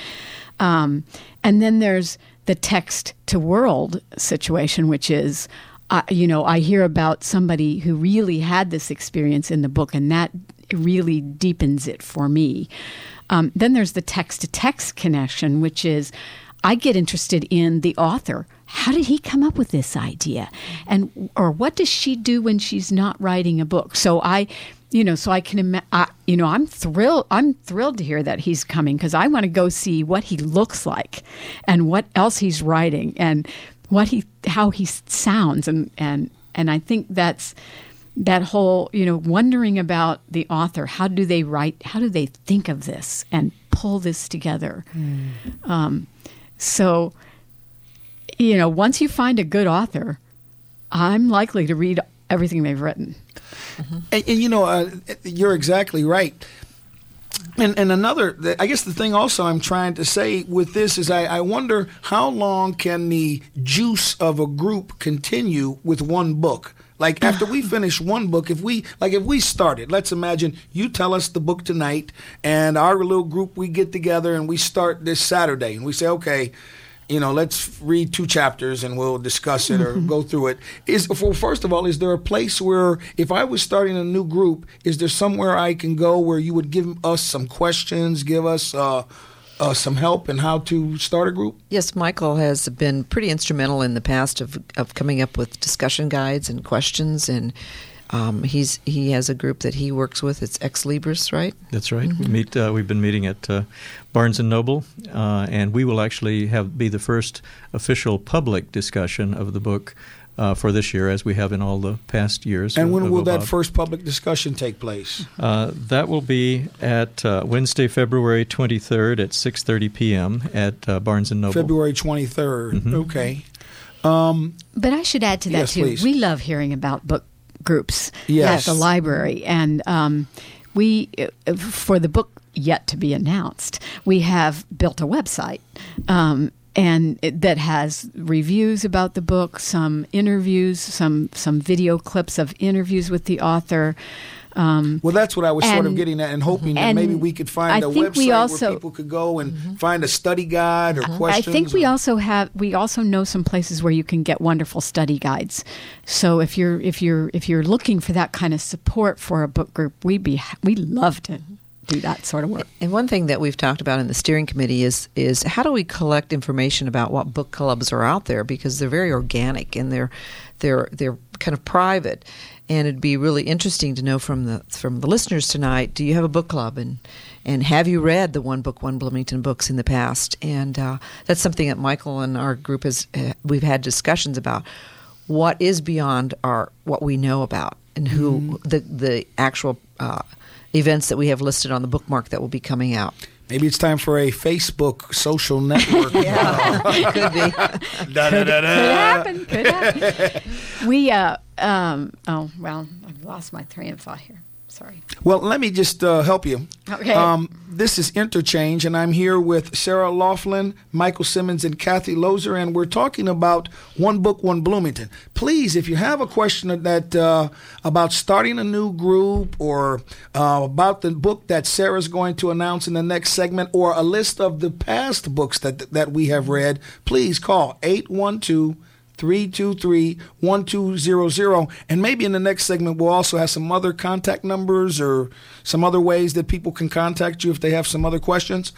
Speaker 6: Um, and then there's the text to world situation, which is, Uh, you know, I hear about somebody who really had this experience in the book, and that really deepens it for me. Um, then there's the text-to-text connection, which is I get interested in the author. How did he come up with this idea? And or what does she do when she's not writing a book? So I, you know, so I can imagine, you know, I'm thrilled. I'm thrilled to hear that he's coming because I want to go see what he looks like and what else he's writing and what he, how he sounds, and, and and I think that's that whole, you know, wondering about the author. How do they write? How do they think of this and pull this together? Mm. Um, so, you know, once you find a good author, I'm likely to read everything they've written.
Speaker 3: Mm-hmm. And, and you know, uh, you're exactly right. And, and another, I guess the thing also I'm trying to say with this is I, I wonder how long can the juice of a group continue with one book? Like after we finish one book, if we like if we started, let's imagine you tell us the book tonight, and our little group, we get together and we start this Saturday, and we say, okay, you know, let's read two chapters and we'll discuss it or mm-hmm. go through it. Is well, first of all, is there a place where if I was starting a new group, is there somewhere I can go where you would give us some questions, give us uh, uh, some help in how to start a group?
Speaker 4: Yes, Michael has been pretty instrumental in the past of of coming up with discussion guides and questions, and um, he's he has a group that he works with. It's Ex Libris, right?
Speaker 5: That's right.
Speaker 4: Mm-hmm.
Speaker 5: We meet. Uh, we've been meeting at uh, Barnes and Noble, uh, and we will actually have be the first official public discussion of the book uh, for this year, as we have in all the past years.
Speaker 3: And
Speaker 5: of,
Speaker 3: when
Speaker 5: of
Speaker 3: will
Speaker 5: OBOB.
Speaker 3: that first public discussion take place?
Speaker 5: Uh, that will be at uh, Wednesday, February twenty-third at six thirty p.m. at uh, Barnes and Noble.
Speaker 3: February twenty-third.
Speaker 5: Mm-hmm.
Speaker 3: Okay. Um,
Speaker 6: But I should add to that,
Speaker 3: yes,
Speaker 6: too.
Speaker 3: please.
Speaker 6: We love hearing about book groups
Speaker 3: Yes.
Speaker 6: at the library. And um, we, uh, for the book yet to be announced, we have built a website um, and it, that has reviews about the book, some interviews, some some video clips of interviews with the author. Um,
Speaker 3: well, that's what I was sort of
Speaker 6: and-
Speaker 3: getting at, and hoping that
Speaker 6: and
Speaker 3: maybe we could find
Speaker 6: I
Speaker 3: a
Speaker 6: think we
Speaker 3: website
Speaker 6: also-
Speaker 3: where people could go and find a study guide or
Speaker 6: I
Speaker 3: questions.
Speaker 6: think we
Speaker 3: or-
Speaker 6: also have we also know some places where you can get wonderful study guides. So if you're if you're if you're looking for that kind of support for a book group, we'd be we love to do that sort of work.
Speaker 4: And one thing that we've talked about in the steering committee is is how do we collect information about what book clubs are out there, because they're very organic and they're they're they're kind of private. And it'd be really interesting to know from the from the listeners tonight, do you have a book club? And and have you read the One Book, One Bloomington books in the past? And uh, that's something that Michael and our group has, uh, we've had discussions about. What is beyond our what we know about, and who mm-hmm. the, the actual uh, events that we have listed on the bookmark that will be coming out.
Speaker 3: Maybe it's time for a Facebook social network.
Speaker 4: Yeah, could be.
Speaker 3: da, da, da, da.
Speaker 6: Could happen. Could happen. We uh um oh well I've lost my train of thought here. Sorry.
Speaker 3: Well, let me just uh, help you.
Speaker 6: Okay.
Speaker 3: Um, this is Interchange, and I'm here with Sarah Laughlin, Michael Simmons, and Kathy Lozer, and we're talking about One Book, One Bloomington. Please, if you have a question that uh, about starting a new group or uh, about the book that Sarah's going to announce in the next segment, or a list of the past books that that we have read, please call eight one two, three two three, one two zero zero. And maybe in the next segment, we'll also have some other contact numbers or some other ways that people can contact you if they have some other questions.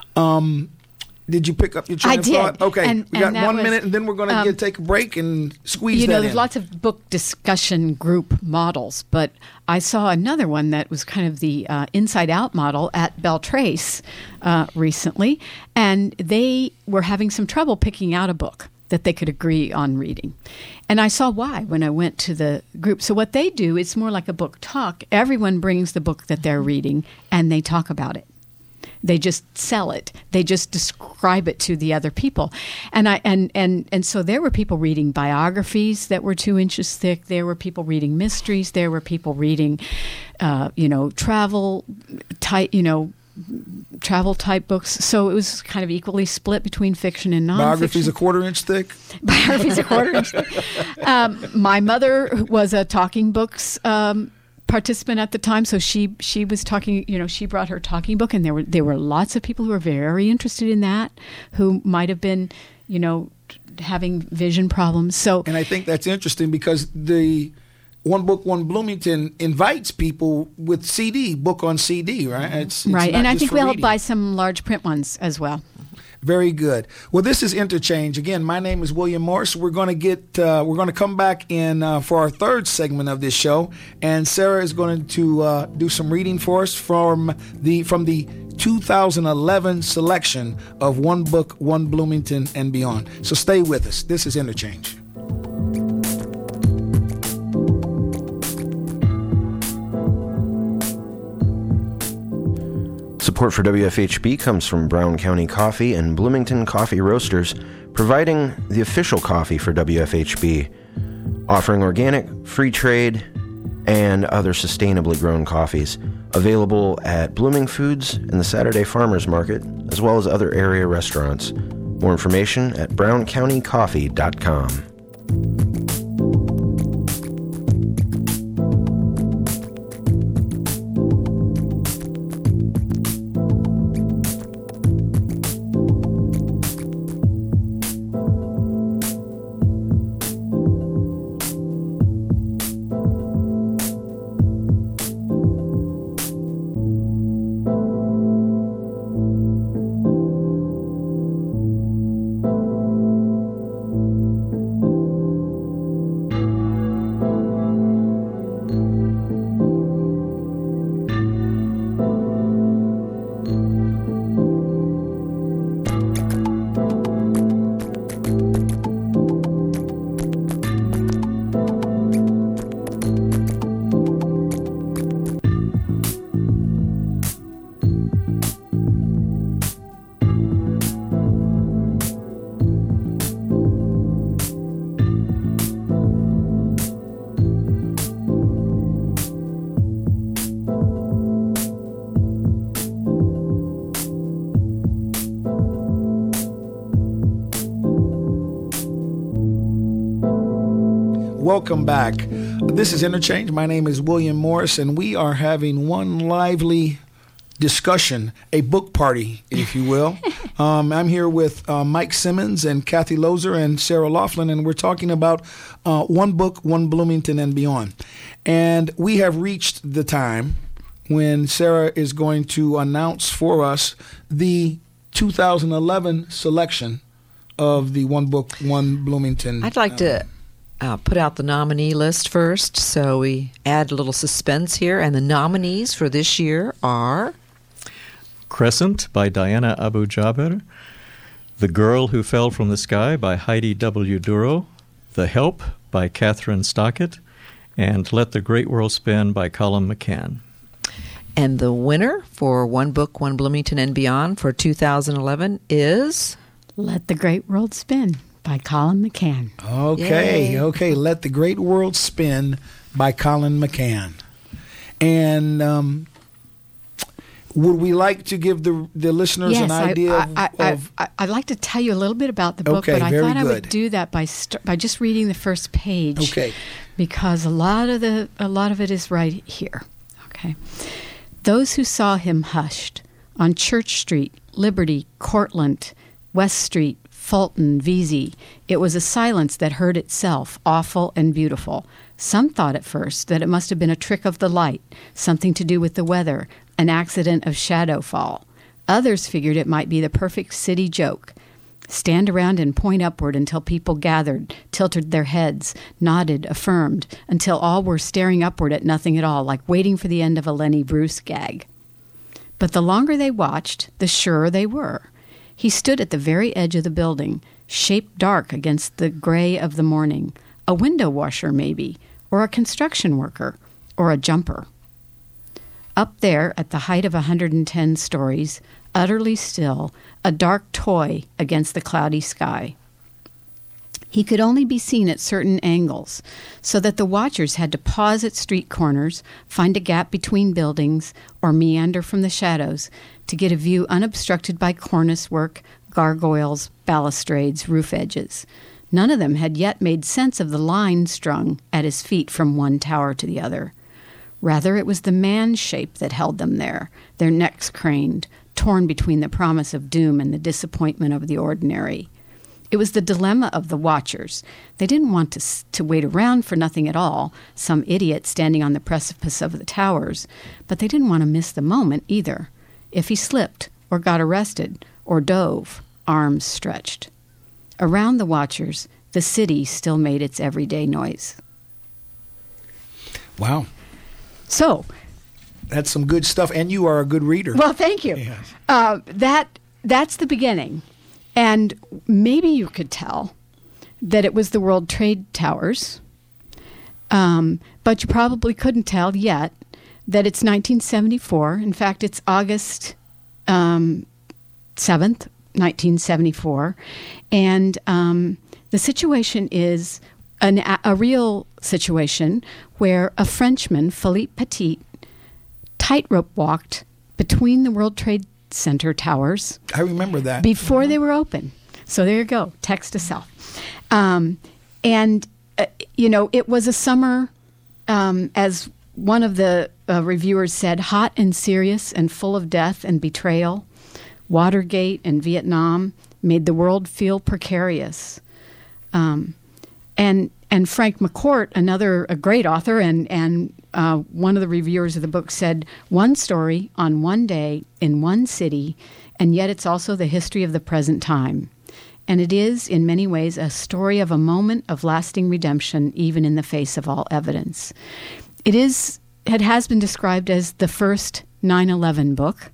Speaker 3: Um, did you pick up your train
Speaker 6: I
Speaker 3: of
Speaker 6: did.
Speaker 3: thought? Okay,
Speaker 6: And-
Speaker 3: we got
Speaker 6: and that
Speaker 3: one
Speaker 6: was,
Speaker 3: minute, and then we're going to
Speaker 6: um,
Speaker 3: take a break and squeeze
Speaker 6: You
Speaker 3: that
Speaker 6: know,
Speaker 3: in.
Speaker 6: there's lots of book discussion group models, but I saw another one that was kind of the uh, inside out model at Beltrace uh, recently, and they were having some trouble picking out a book that they could agree on reading. And I saw why when I went to the group. So what they do, it's more like a book talk. Everyone brings the book that they're reading, and they talk about it. They just sell it. They just describe it to the other people. And I and, and, and so there were people reading biographies that were two inches thick. There were people reading mysteries. There were people reading, uh, you know, travel type, you know, travel type books. So it was kind of equally split between fiction and nonfiction.
Speaker 3: Biography's a quarter inch thick?
Speaker 6: Biography's a quarter inch thick. Um, my mother was a talking books um participant at the time, so she she was talking, you know, she brought her talking book, and there were there were lots of people who were very interested in that, who might have been, you know, having vision problems. So
Speaker 3: And I think that's interesting because the One Book, One Bloomington invites people with C D, book on C D, right? It's, it's
Speaker 6: right,
Speaker 3: not
Speaker 6: and I
Speaker 3: just
Speaker 6: think
Speaker 3: for
Speaker 6: we'll
Speaker 3: reading.
Speaker 6: buy some large print ones as well.
Speaker 3: Very good. Well, this is Interchange. Again, my name is William Morse. We're going to get, uh, we're going to come back in uh, for our third segment of this show, and Sarah is going to uh, do some reading for us from the from the two thousand eleven selection of One Book, One Bloomington, and Beyond. So stay with us. This is Interchange.
Speaker 2: Support for W F H B comes from Brown County Coffee and Bloomington Coffee Roasters, providing the official coffee for W F H B, offering organic, free trade, and other sustainably grown coffees. Available at Blooming Foods and the Saturday Farmers Market, as well as other area restaurants. More information at brown county coffee dot com.
Speaker 3: Welcome back. This is Interchange. My name is William Morris, and we are having one lively discussion, a book party, if you will. um, I'm here with uh, Mike Simmons and Kathy Lozer and Sarah Laughlin, and we're talking about uh, One Book, One Bloomington, and Beyond. And we have reached the time when Sarah is going to announce for us the two thousand eleven selection of the One Book, One Bloomington.
Speaker 4: I'd like to uh, put out the nominee list first, so we add a little suspense here. And the nominees for this year are
Speaker 5: Crescent by Diana Abu Jaber, The Girl Who Fell from the Sky by Heidi W. Duro, The Help by Catherine Stockett, and Let the Great World Spin by Colin McCann.
Speaker 4: And the winner for One Book, One Bloomington, and Beyond for two thousand eleven is
Speaker 6: Let the Great World Spin by Colin McCann.
Speaker 3: Okay,
Speaker 4: Yay.
Speaker 3: okay. Let the Great World Spin by Colin McCann. And um, would we like to give the the listeners
Speaker 6: Yes,
Speaker 3: an idea
Speaker 6: I,
Speaker 3: of,
Speaker 6: I, I,
Speaker 3: of
Speaker 6: I, I'd like to tell you a little bit about the book,
Speaker 3: Okay,
Speaker 6: but I
Speaker 3: very
Speaker 6: thought I would
Speaker 3: good.
Speaker 6: do that by st- by just reading the first page.
Speaker 3: Okay.
Speaker 6: Because a lot of the a lot of it is right here. Okay. Those who saw him hushed on Church Street, Liberty, Cortlandt, West Street, Fulton, Vesey. It was a silence that heard itself, awful and beautiful. Some thought at first that it must have been a trick of the light, something to do with the weather, an accident of shadow fall. Others figured it might be the perfect city joke. Stand around and point upward until people gathered, tilted their heads, nodded, affirmed, until all were staring upward at nothing at all, like waiting for the end of a Lenny Bruce gag. But the longer they watched, the surer they were. He stood at the very edge of the building, shaped dark against the gray of the morning, a window washer maybe, or a construction worker, or a jumper. Up there, at the height of a hundred and ten stories, utterly still, a dark toy against the cloudy sky. He could only be seen at certain angles, so that the watchers had to pause at street corners, find a gap between buildings, or meander from the shadows to get a view unobstructed by cornice work, gargoyles, balustrades, roof edges. None of them had yet made sense of the line strung at his feet from one tower to the other. Rather, it was the man shape that held them there, their necks craned, torn between the promise of doom and the disappointment of the ordinary. It was the dilemma of the watchers. They didn't want to to wait around for nothing at all, some idiot standing on the precipice of the towers, but they didn't want to miss the moment either. If he slipped, or got arrested, or dove, arms stretched. Around the watchers, the city still made its everyday noise.
Speaker 3: wow,
Speaker 6: So,
Speaker 3: that's some good stuff. And you are a good reader.
Speaker 6: well, thank you.
Speaker 3: Yes.
Speaker 6: Uh, that that's the beginning, and maybe you could tell that it was the World Trade Towers, um, but you probably couldn't tell yet that it's nineteen seventy-four. In fact, it's August um, seventh, nineteen seventy-four, and um, the situation is an, a real situation where a Frenchman, Philippe Petit, tightrope walked between the World Trade Center towers.
Speaker 3: I remember that.
Speaker 6: Before they were open. So there you go, text to self. Um, and, uh, you know, it was a summer, um, as one of the uh, reviewers said, hot and serious and full of death and betrayal. Watergate and Vietnam made the world feel precarious. Um, and and Frank McCourt, another a great author, and and uh, one of the reviewers of the book said, one story on one day in one city, and yet it's also the history of the present time. And it is, in many ways, a story of a moment of lasting redemption, even in the face of all evidence. It is. It has been described as the first nine eleven book.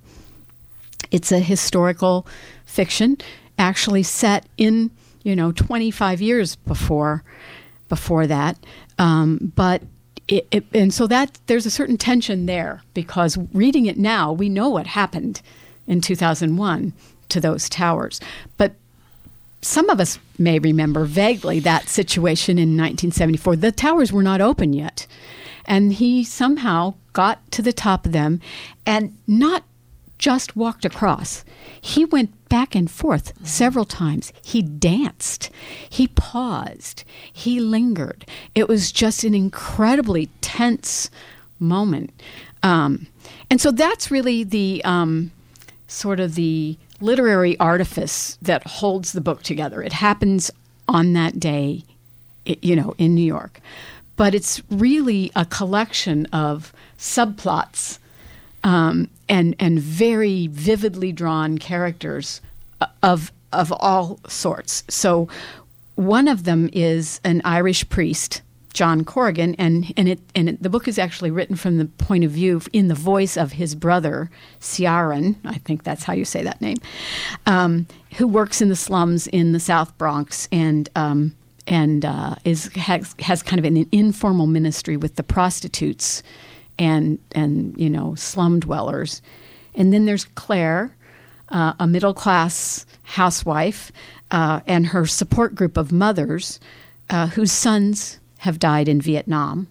Speaker 6: It's a historical fiction, actually set in, you know, twenty-five years before before that. Um, but it, it, and so that there's a certain tension there, because reading it now, we know what happened in two thousand one to those towers. But some of us may remember vaguely that situation in nineteen seventy-four. The towers were not open yet. And he somehow got to the top of them and not just walked across. He went back and forth several times. He danced. He paused. He lingered. It was just an incredibly tense moment. Um, and so that's really the um, sort of the literary artifice that holds the book together. It happens on that day, you know, in New York. But it's really a collection of subplots um, and and very vividly drawn characters of of all sorts. So one of them is an Irish priest, John Corrigan, and and it and it, the book is actually written from the point of view in the voice of his brother Ciaran, I think that's how you say that name, um, who works in the slums in the South Bronx and. Um, and uh, is has, has kind of an informal ministry with the prostitutes and, and you know, slum dwellers. And then there's Claire, uh, a middle-class housewife, uh, and her support group of mothers uh, whose sons have died in Vietnam.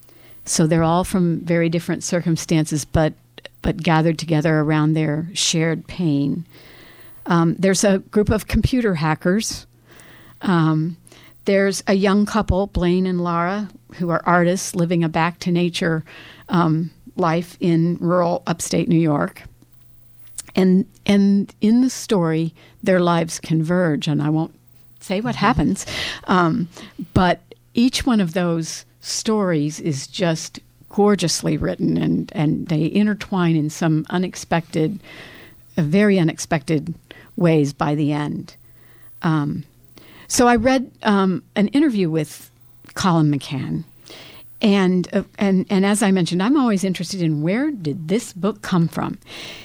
Speaker 6: So they're all from very different circumstances, but but gathered together around their shared pain. Um, there's a group of computer hackers. Um, There's a young couple, Blaine and Lara, who are artists living a back-to-nature um, life in rural upstate New York. And and in the story, their lives converge, and I won't say what happens. Um, but each one of those stories is just gorgeously written, and, and they intertwine in some unexpected, uh, very unexpected ways by the end. Um So I read um, an interview with Colin McCann, and uh, and and as I mentioned, I'm always interested in where did this book come from.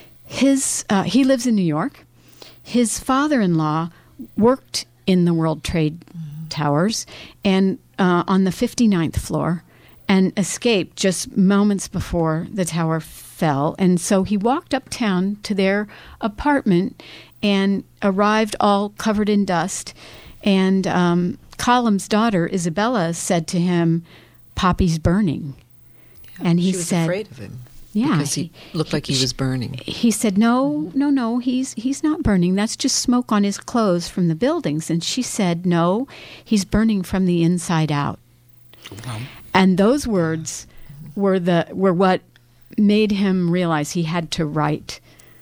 Speaker 6: His uh, he lives in New York. His father-in-law worked in the World Trade mm-hmm. Towers and uh, on the fifty-ninth floor, and escaped just moments before the tower fell. And so he walked uptown to their apartment and arrived all covered in dust. And um, Colum's daughter, Isabella, said to him, "Poppy's burning."
Speaker 4: Yeah,
Speaker 6: and he
Speaker 4: she was
Speaker 6: said,
Speaker 4: afraid of him.
Speaker 6: Yeah.
Speaker 4: Because he looked like he was burning.
Speaker 6: He said, no, no, no, he's he's not burning. That's just smoke on his clothes from the buildings. And she said, no, he's burning from the inside out. Wow. And those words were the were what made him realize he had to write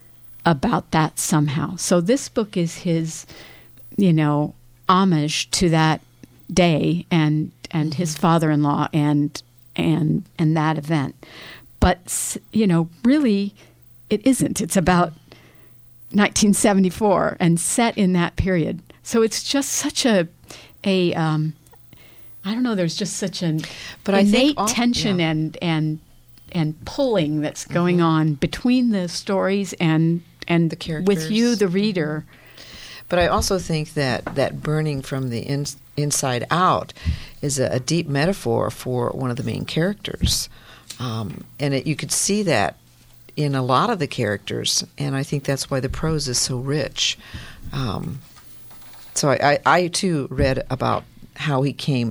Speaker 6: about that somehow. So this book is his, you know, homage to that day and and his father-in-law and and and that event. But, you know, really it isn't. It's about nineteen seventy-four and set in that period. So it's just such a a um, I don't know, there's just such an
Speaker 4: but I
Speaker 6: innate
Speaker 4: think all,
Speaker 6: tension
Speaker 4: yeah.
Speaker 6: and and and pulling that's going mm-hmm. on between the stories and and
Speaker 4: the characters.
Speaker 6: With you, the reader.
Speaker 4: But I also think that, that burning from the in, inside out is a, a deep metaphor for one of the main characters. Um, and it, you could see that in a lot of the characters, and I think that's why the prose is so rich. Um, so I, I, I, too, read about how he came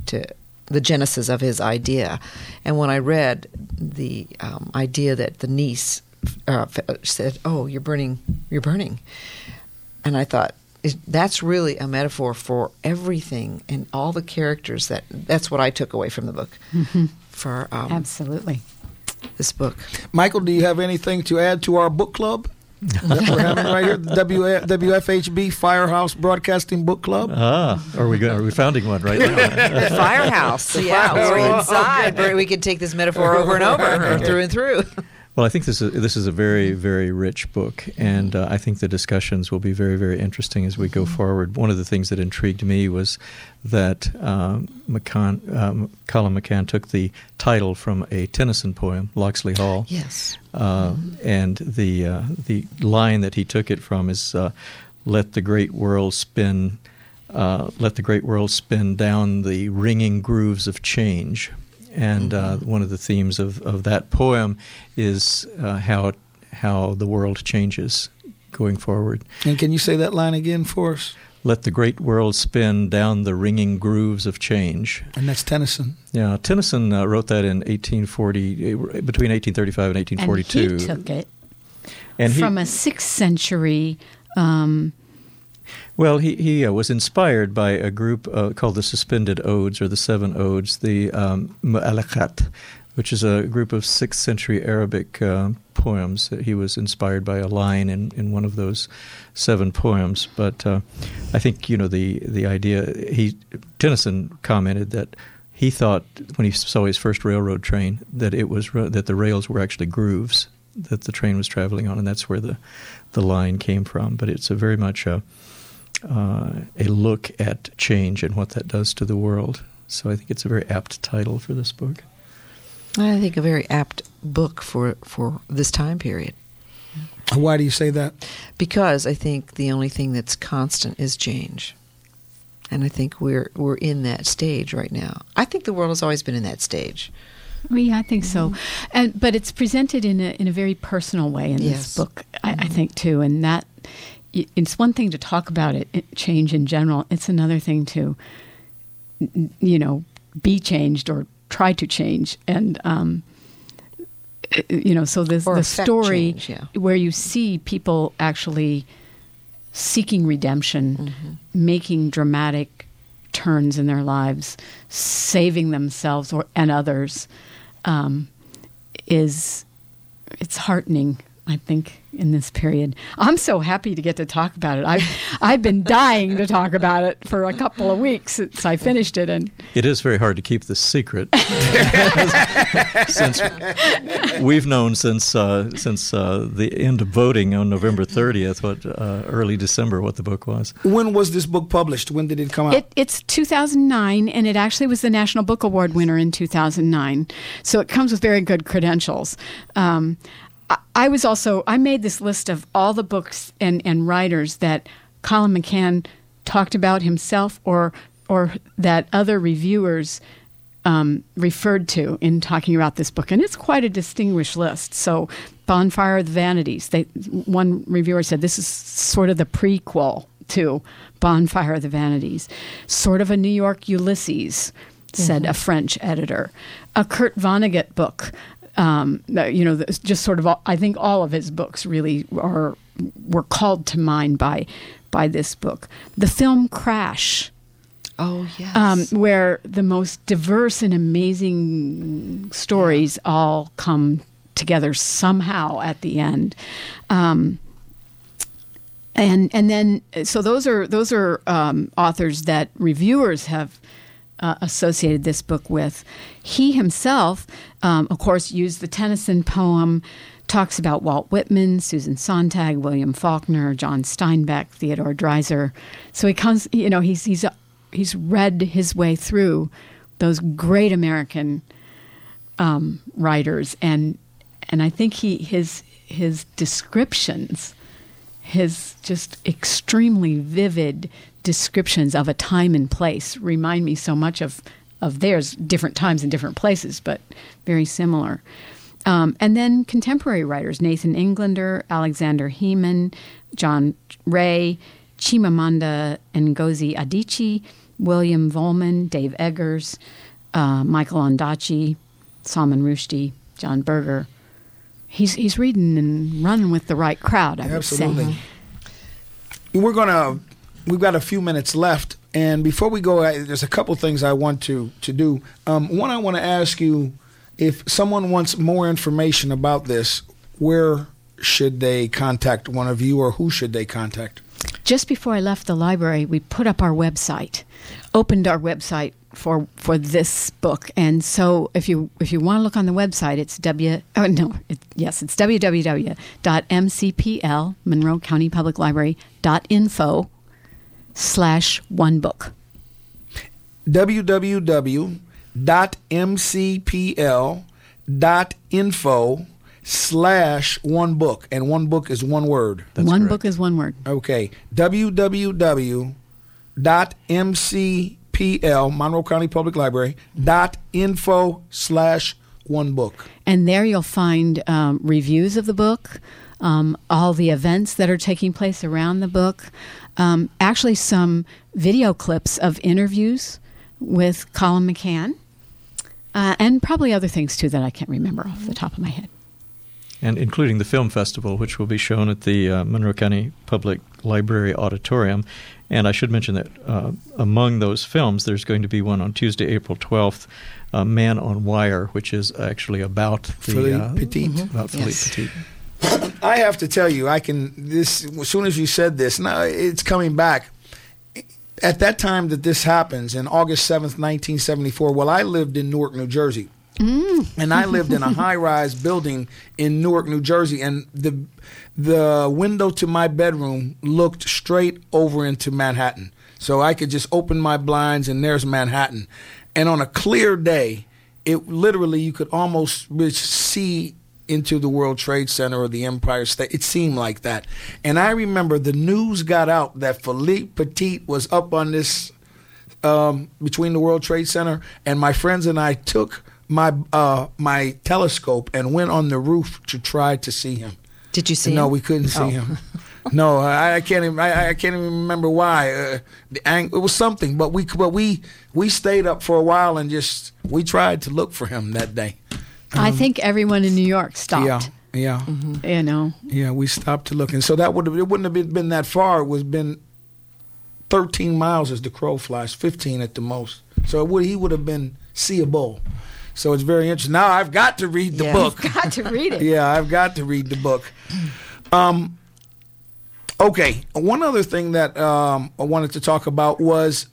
Speaker 4: to the genesis of his idea. And when I read the um, idea that the niece uh, said, "Oh, you're burning, you're burning," and I thought, that's really a metaphor for everything and all the characters. That that's what I took away from the book.
Speaker 6: Mm-hmm.
Speaker 4: For um,
Speaker 6: Absolutely.
Speaker 4: this book.
Speaker 3: Michael, do you have anything to add to our book club that we're having right here, the W- W F H B Firehouse Broadcasting Book Club?
Speaker 5: Ah, are we go- are we founding one right now?
Speaker 4: The firehouse. Yeah,
Speaker 3: firehouse.
Speaker 4: we're inside. Where we could take this metaphor over and over, through and through.
Speaker 5: Well, I think this is this is a very, very rich book, and uh, I think the discussions will be very, very interesting as we go forward. One of the things that intrigued me was that um, McCann, um, Colin McCann took the title from a Tennyson poem, Locksley Hall.
Speaker 4: Yes.
Speaker 5: Uh, mm-hmm. And the uh, the line that he took it from is, uh, "Let the great world spin, uh, let the great world spin down the ringing grooves of change." And uh, one of the themes of, of that poem is uh, how how the world changes going forward.
Speaker 3: And can you say that line again for us?
Speaker 5: Let the great world spin down the ringing grooves of change.
Speaker 3: And that's Tennyson.
Speaker 5: Yeah, Tennyson uh, wrote that in eighteen forty, between eighteen thirty-five and eighteen forty-two.
Speaker 6: And he took it
Speaker 5: and he,
Speaker 6: from a sixth century. Um,
Speaker 5: Well, he, he uh, was inspired by a group uh, called the Suspended Odes, or the Seven Odes, the um, Mu'allaqat, which is a group of sixth century Arabic uh, poems. That he was inspired by a line in, in one of those seven poems. But uh, I think, you know, the, the idea, he Tennyson commented that he thought when he saw his first railroad train that it was that the rails were actually grooves that the train was traveling on, and that's where the, the line came from. But it's a very much a Uh, a look at change and what that does to the world. So I think it's a very apt title for this book.
Speaker 4: I think a very apt book for, for this time period.
Speaker 3: Why do you say that?
Speaker 4: Because I think the only thing that's constant is change. And I think we're we're in that stage right now. I think the world has always been in that stage.
Speaker 6: Well, yeah, I think so.
Speaker 4: Mm-hmm.
Speaker 6: And but it's presented in a in a very personal way in
Speaker 4: Yes.
Speaker 6: this book, I,
Speaker 4: Mm-hmm.
Speaker 6: I think, too. And that it's one thing to talk about it, it, change in general. It's another thing to, you know, be changed or try to change. And, um, you know, so this,
Speaker 4: Or
Speaker 6: the
Speaker 4: affect
Speaker 6: story
Speaker 4: change, yeah.
Speaker 6: where you see people actually seeking redemption,
Speaker 4: Mm-hmm.
Speaker 6: making dramatic turns in their lives, saving themselves or and others, um, is it's heartening, I think, in this period. I'm so happy to get to talk about it. I've, I've been dying to talk about it for a couple of weeks since I finished it. And
Speaker 5: It is very hard to keep this secret, since we've known since uh, since uh, the end of voting on November thirtieth, what uh, early December, what the book was.
Speaker 3: When was this book published? When did it come out?
Speaker 6: it, it's two thousand nine, and it actually was the National Book Award winner in two thousand nine. So it comes with very good credentials. Um, I was also, I made this list of all the books and, and writers that Colin McCann talked about himself or or that other reviewers um, referred to in talking about this book. And it's quite a distinguished list. So Bonfire of the Vanities, they, one reviewer said this is sort of the prequel to Bonfire of the Vanities. Sort of a New York Ulysses, said mm-hmm. a French editor. A Kurt Vonnegut book. Um, you know, just sort of, all, I think all of his books really are were called to mind by by this book. The film Crash.
Speaker 4: Oh, yes.
Speaker 6: Um, where the most diverse and amazing stories yeah. all come together somehow at the end. Um, and and then, so those are those are um, authors that reviewers have Uh, associated this book with. He himself, um, of course, used the Tennyson poem, talks about Walt Whitman, Susan Sontag, William Faulkner, John Steinbeck, Theodore Dreiser. So he comes, you know, he's he's uh, he's read his way through those great American um, writers, and and I think he his his descriptions, his just extremely vivid descriptions of a time and place remind me so much of, of theirs, different times and different places, but very similar. Um, and then contemporary writers, Nathan Englander, Alexander Heman, John Ray, Chimamanda Ngozi Adichie, William Volman, Dave Eggers, uh, Michael Ondaatje, Salman Rushdie, John Berger. He's he's reading and running with the right crowd, I
Speaker 3: Absolutely.
Speaker 6: would say.
Speaker 3: We're gonna. We've got a few minutes left, and before we go, I, there's a couple things I want to to do. Um, one, I want to ask you, if someone wants more information about this, where should they contact one of you, or who should they contact?
Speaker 6: Just before I left the library, we put up our website, opened our website for for this book, and so if you if you want to look on the website, it's w oh no it, yes it's w w w dot m c p l Monroe County Public Library dot info slash one book.
Speaker 3: w w w dot m c p l dot info slash one book, and one book is one word.
Speaker 5: That's
Speaker 6: one
Speaker 5: correct.
Speaker 6: book is one word.
Speaker 3: Okay, w w w dot m c p l Monroe County Public Library dot info slash one book.
Speaker 6: And there you'll find um, reviews of the book, um, all the events that are taking place around the book, um, actually some video clips of interviews with Colin McCann, uh, and probably other things too that I can't remember off the top of my head.
Speaker 5: And including the film festival, which will be shown at the uh, Monroe County Public Library Auditorium. And I should mention that uh, among those films, there's going to be one on Tuesday, April twelfth, uh, Man on Wire, which is actually about the
Speaker 3: Philippe
Speaker 5: uh,
Speaker 3: Petit.
Speaker 5: about Philippe
Speaker 4: Yes.
Speaker 5: Petit.
Speaker 3: I have to tell you, I can this as soon as you said this, now it's coming back. At that time that this happens, in August seventh, nineteen seventy-four, well, I lived in Newark, New Jersey. Mm. And I lived in a high-rise building in Newark, New Jersey, and the the window to my bedroom looked straight over into Manhattan. So I could just open my blinds, and there's Manhattan. And on a clear day, it literally, you could almost see into the World Trade Center or the Empire State. It seemed like that. And I remember the news got out that Philippe Petit was up on this, um, between the World Trade Center, and my friends and I took my uh, my telescope and went on the roof to try to see him.
Speaker 4: Did you see
Speaker 3: no,
Speaker 4: him?
Speaker 3: we couldn't see
Speaker 4: Oh.
Speaker 3: him. No, I, I can't. Even, I, I can't even remember why. Uh, the ang- it was something, but we but we we stayed up for a while and just we tried to look for him that day.
Speaker 6: I think everyone in New York stopped.
Speaker 3: Yeah, yeah,
Speaker 6: You know,
Speaker 3: yeah. We stopped to look, and so that would have it wouldn't have been, been that far. It was been thirteen miles as the crow flies, fifteen at the most. So it would he would have been seeable. So it's very interesting. Now I've got to read the
Speaker 4: Yeah.
Speaker 3: book.
Speaker 6: got to read it.
Speaker 3: Yeah, I've got to read the book. Um, okay, one other thing that um, I wanted to talk about was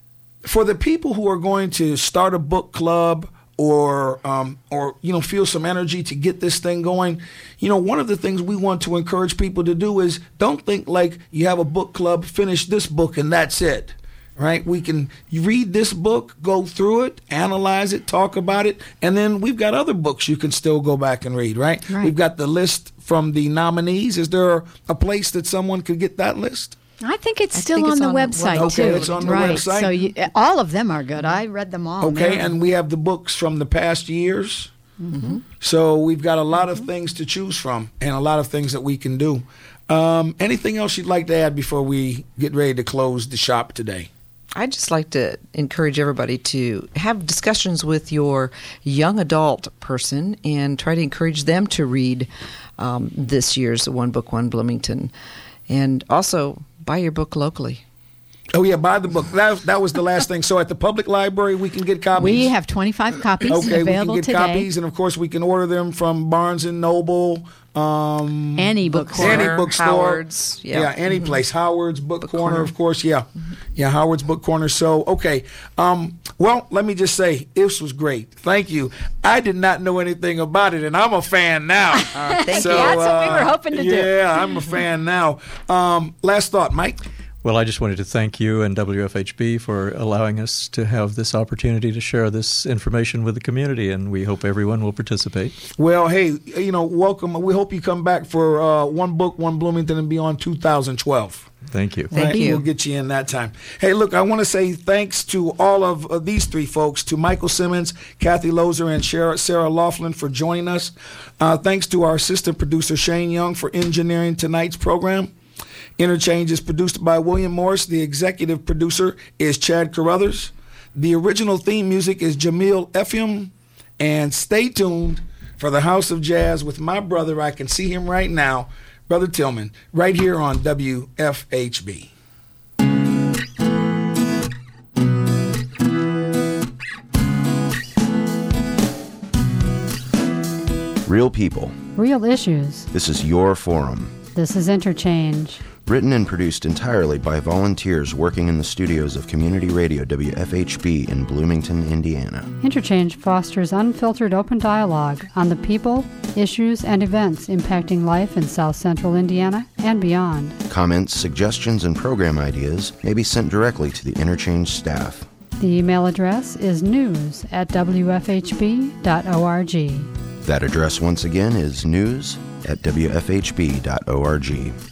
Speaker 3: for the people who are going to start a book club or um, or you know feel some energy to get this thing going. You know, one of the things we want to encourage people to do is don't think like you have a book club, finish this book and that's it. Right? We can you read this book, go through it, analyze it, talk about it, and then we've got other books you can still go back and read, right?
Speaker 6: Right.
Speaker 3: We've got the list from the nominees. Is there a place that someone could get that list?
Speaker 6: I think it's
Speaker 4: I
Speaker 6: still
Speaker 4: think
Speaker 6: on
Speaker 4: it's
Speaker 6: the
Speaker 4: on the
Speaker 6: website
Speaker 3: web-
Speaker 6: too.
Speaker 3: Okay, it's on the
Speaker 6: right.
Speaker 3: website.
Speaker 6: So you, all of them are good. I read them all.
Speaker 3: Okay,
Speaker 6: They're-
Speaker 3: and we have the books from the past years.
Speaker 6: Mm-hmm.
Speaker 3: So we've got a lot of things to choose from and a lot of things that we can do. Um, anything else you'd like to add before we get ready to close the shop today?
Speaker 4: I'd just like to encourage everybody to have discussions with your young adult person and try to encourage them to read um, this year's One Book, One Bloomington. And also, buy your book locally.
Speaker 3: Oh, yeah, buy the book. That, that was the last thing. So at the public library, we can get copies.
Speaker 6: we have twenty-five copies
Speaker 3: Okay, we can
Speaker 6: available
Speaker 3: get
Speaker 6: today.
Speaker 3: copies, and of course, we can order them from Barnes and Noble, um,
Speaker 6: Any bookstore.
Speaker 3: any bookstore,
Speaker 4: Howard's, yeah.
Speaker 3: any place. Howard's Book,
Speaker 4: Book
Speaker 3: Corner,
Speaker 4: Corner.
Speaker 3: of course, yeah, yeah, Howard's Book Corner. So, okay, um, well, let me just say, this was great. Thank you. I did not know anything about it, and I'm a fan now.
Speaker 4: Uh, thank
Speaker 3: So,
Speaker 4: you.
Speaker 6: That's what we
Speaker 3: uh,
Speaker 6: were hoping to do.
Speaker 3: Yeah, I'm a fan now. Um, last thought, Mike.
Speaker 5: Well, I just wanted to thank you and W F H B for allowing us to have this opportunity to share this information with the community, and we hope everyone will participate.
Speaker 3: Well, hey, you know, welcome. We hope you come back for uh, One Book, One Bloomington and Beyond two thousand twelve.
Speaker 5: Thank you.
Speaker 4: Thank
Speaker 3: Right,
Speaker 4: you.
Speaker 3: We'll get you in that time. Hey, look, I want to say thanks to all of uh, these three folks, to Michael Simmons, Kathy Lozer, and Sarah, Sarah Laughlin for joining us. Uh, thanks to our assistant producer, Shane Young, for engineering tonight's program. Interchange is produced by William Morris. The executive producer is Chad Carruthers. The original theme music is Jamil Effiam. And stay tuned for the House of Jazz with my brother. I can see him right now, Brother Tillman, right here on W F H B.
Speaker 2: Real people.
Speaker 1: Real issues.
Speaker 2: This is your forum.
Speaker 1: This is Interchange.
Speaker 2: Written and produced entirely by volunteers working in the studios of Community Radio W F H B in Bloomington, Indiana.
Speaker 1: Interchange fosters unfiltered open dialogue on the people, issues, and events impacting life in South Central Indiana and beyond. Comments, suggestions, and program ideas may be sent directly to the Interchange staff. The email address is news at w f h b dot org. That address once again is news at w f h b dot org.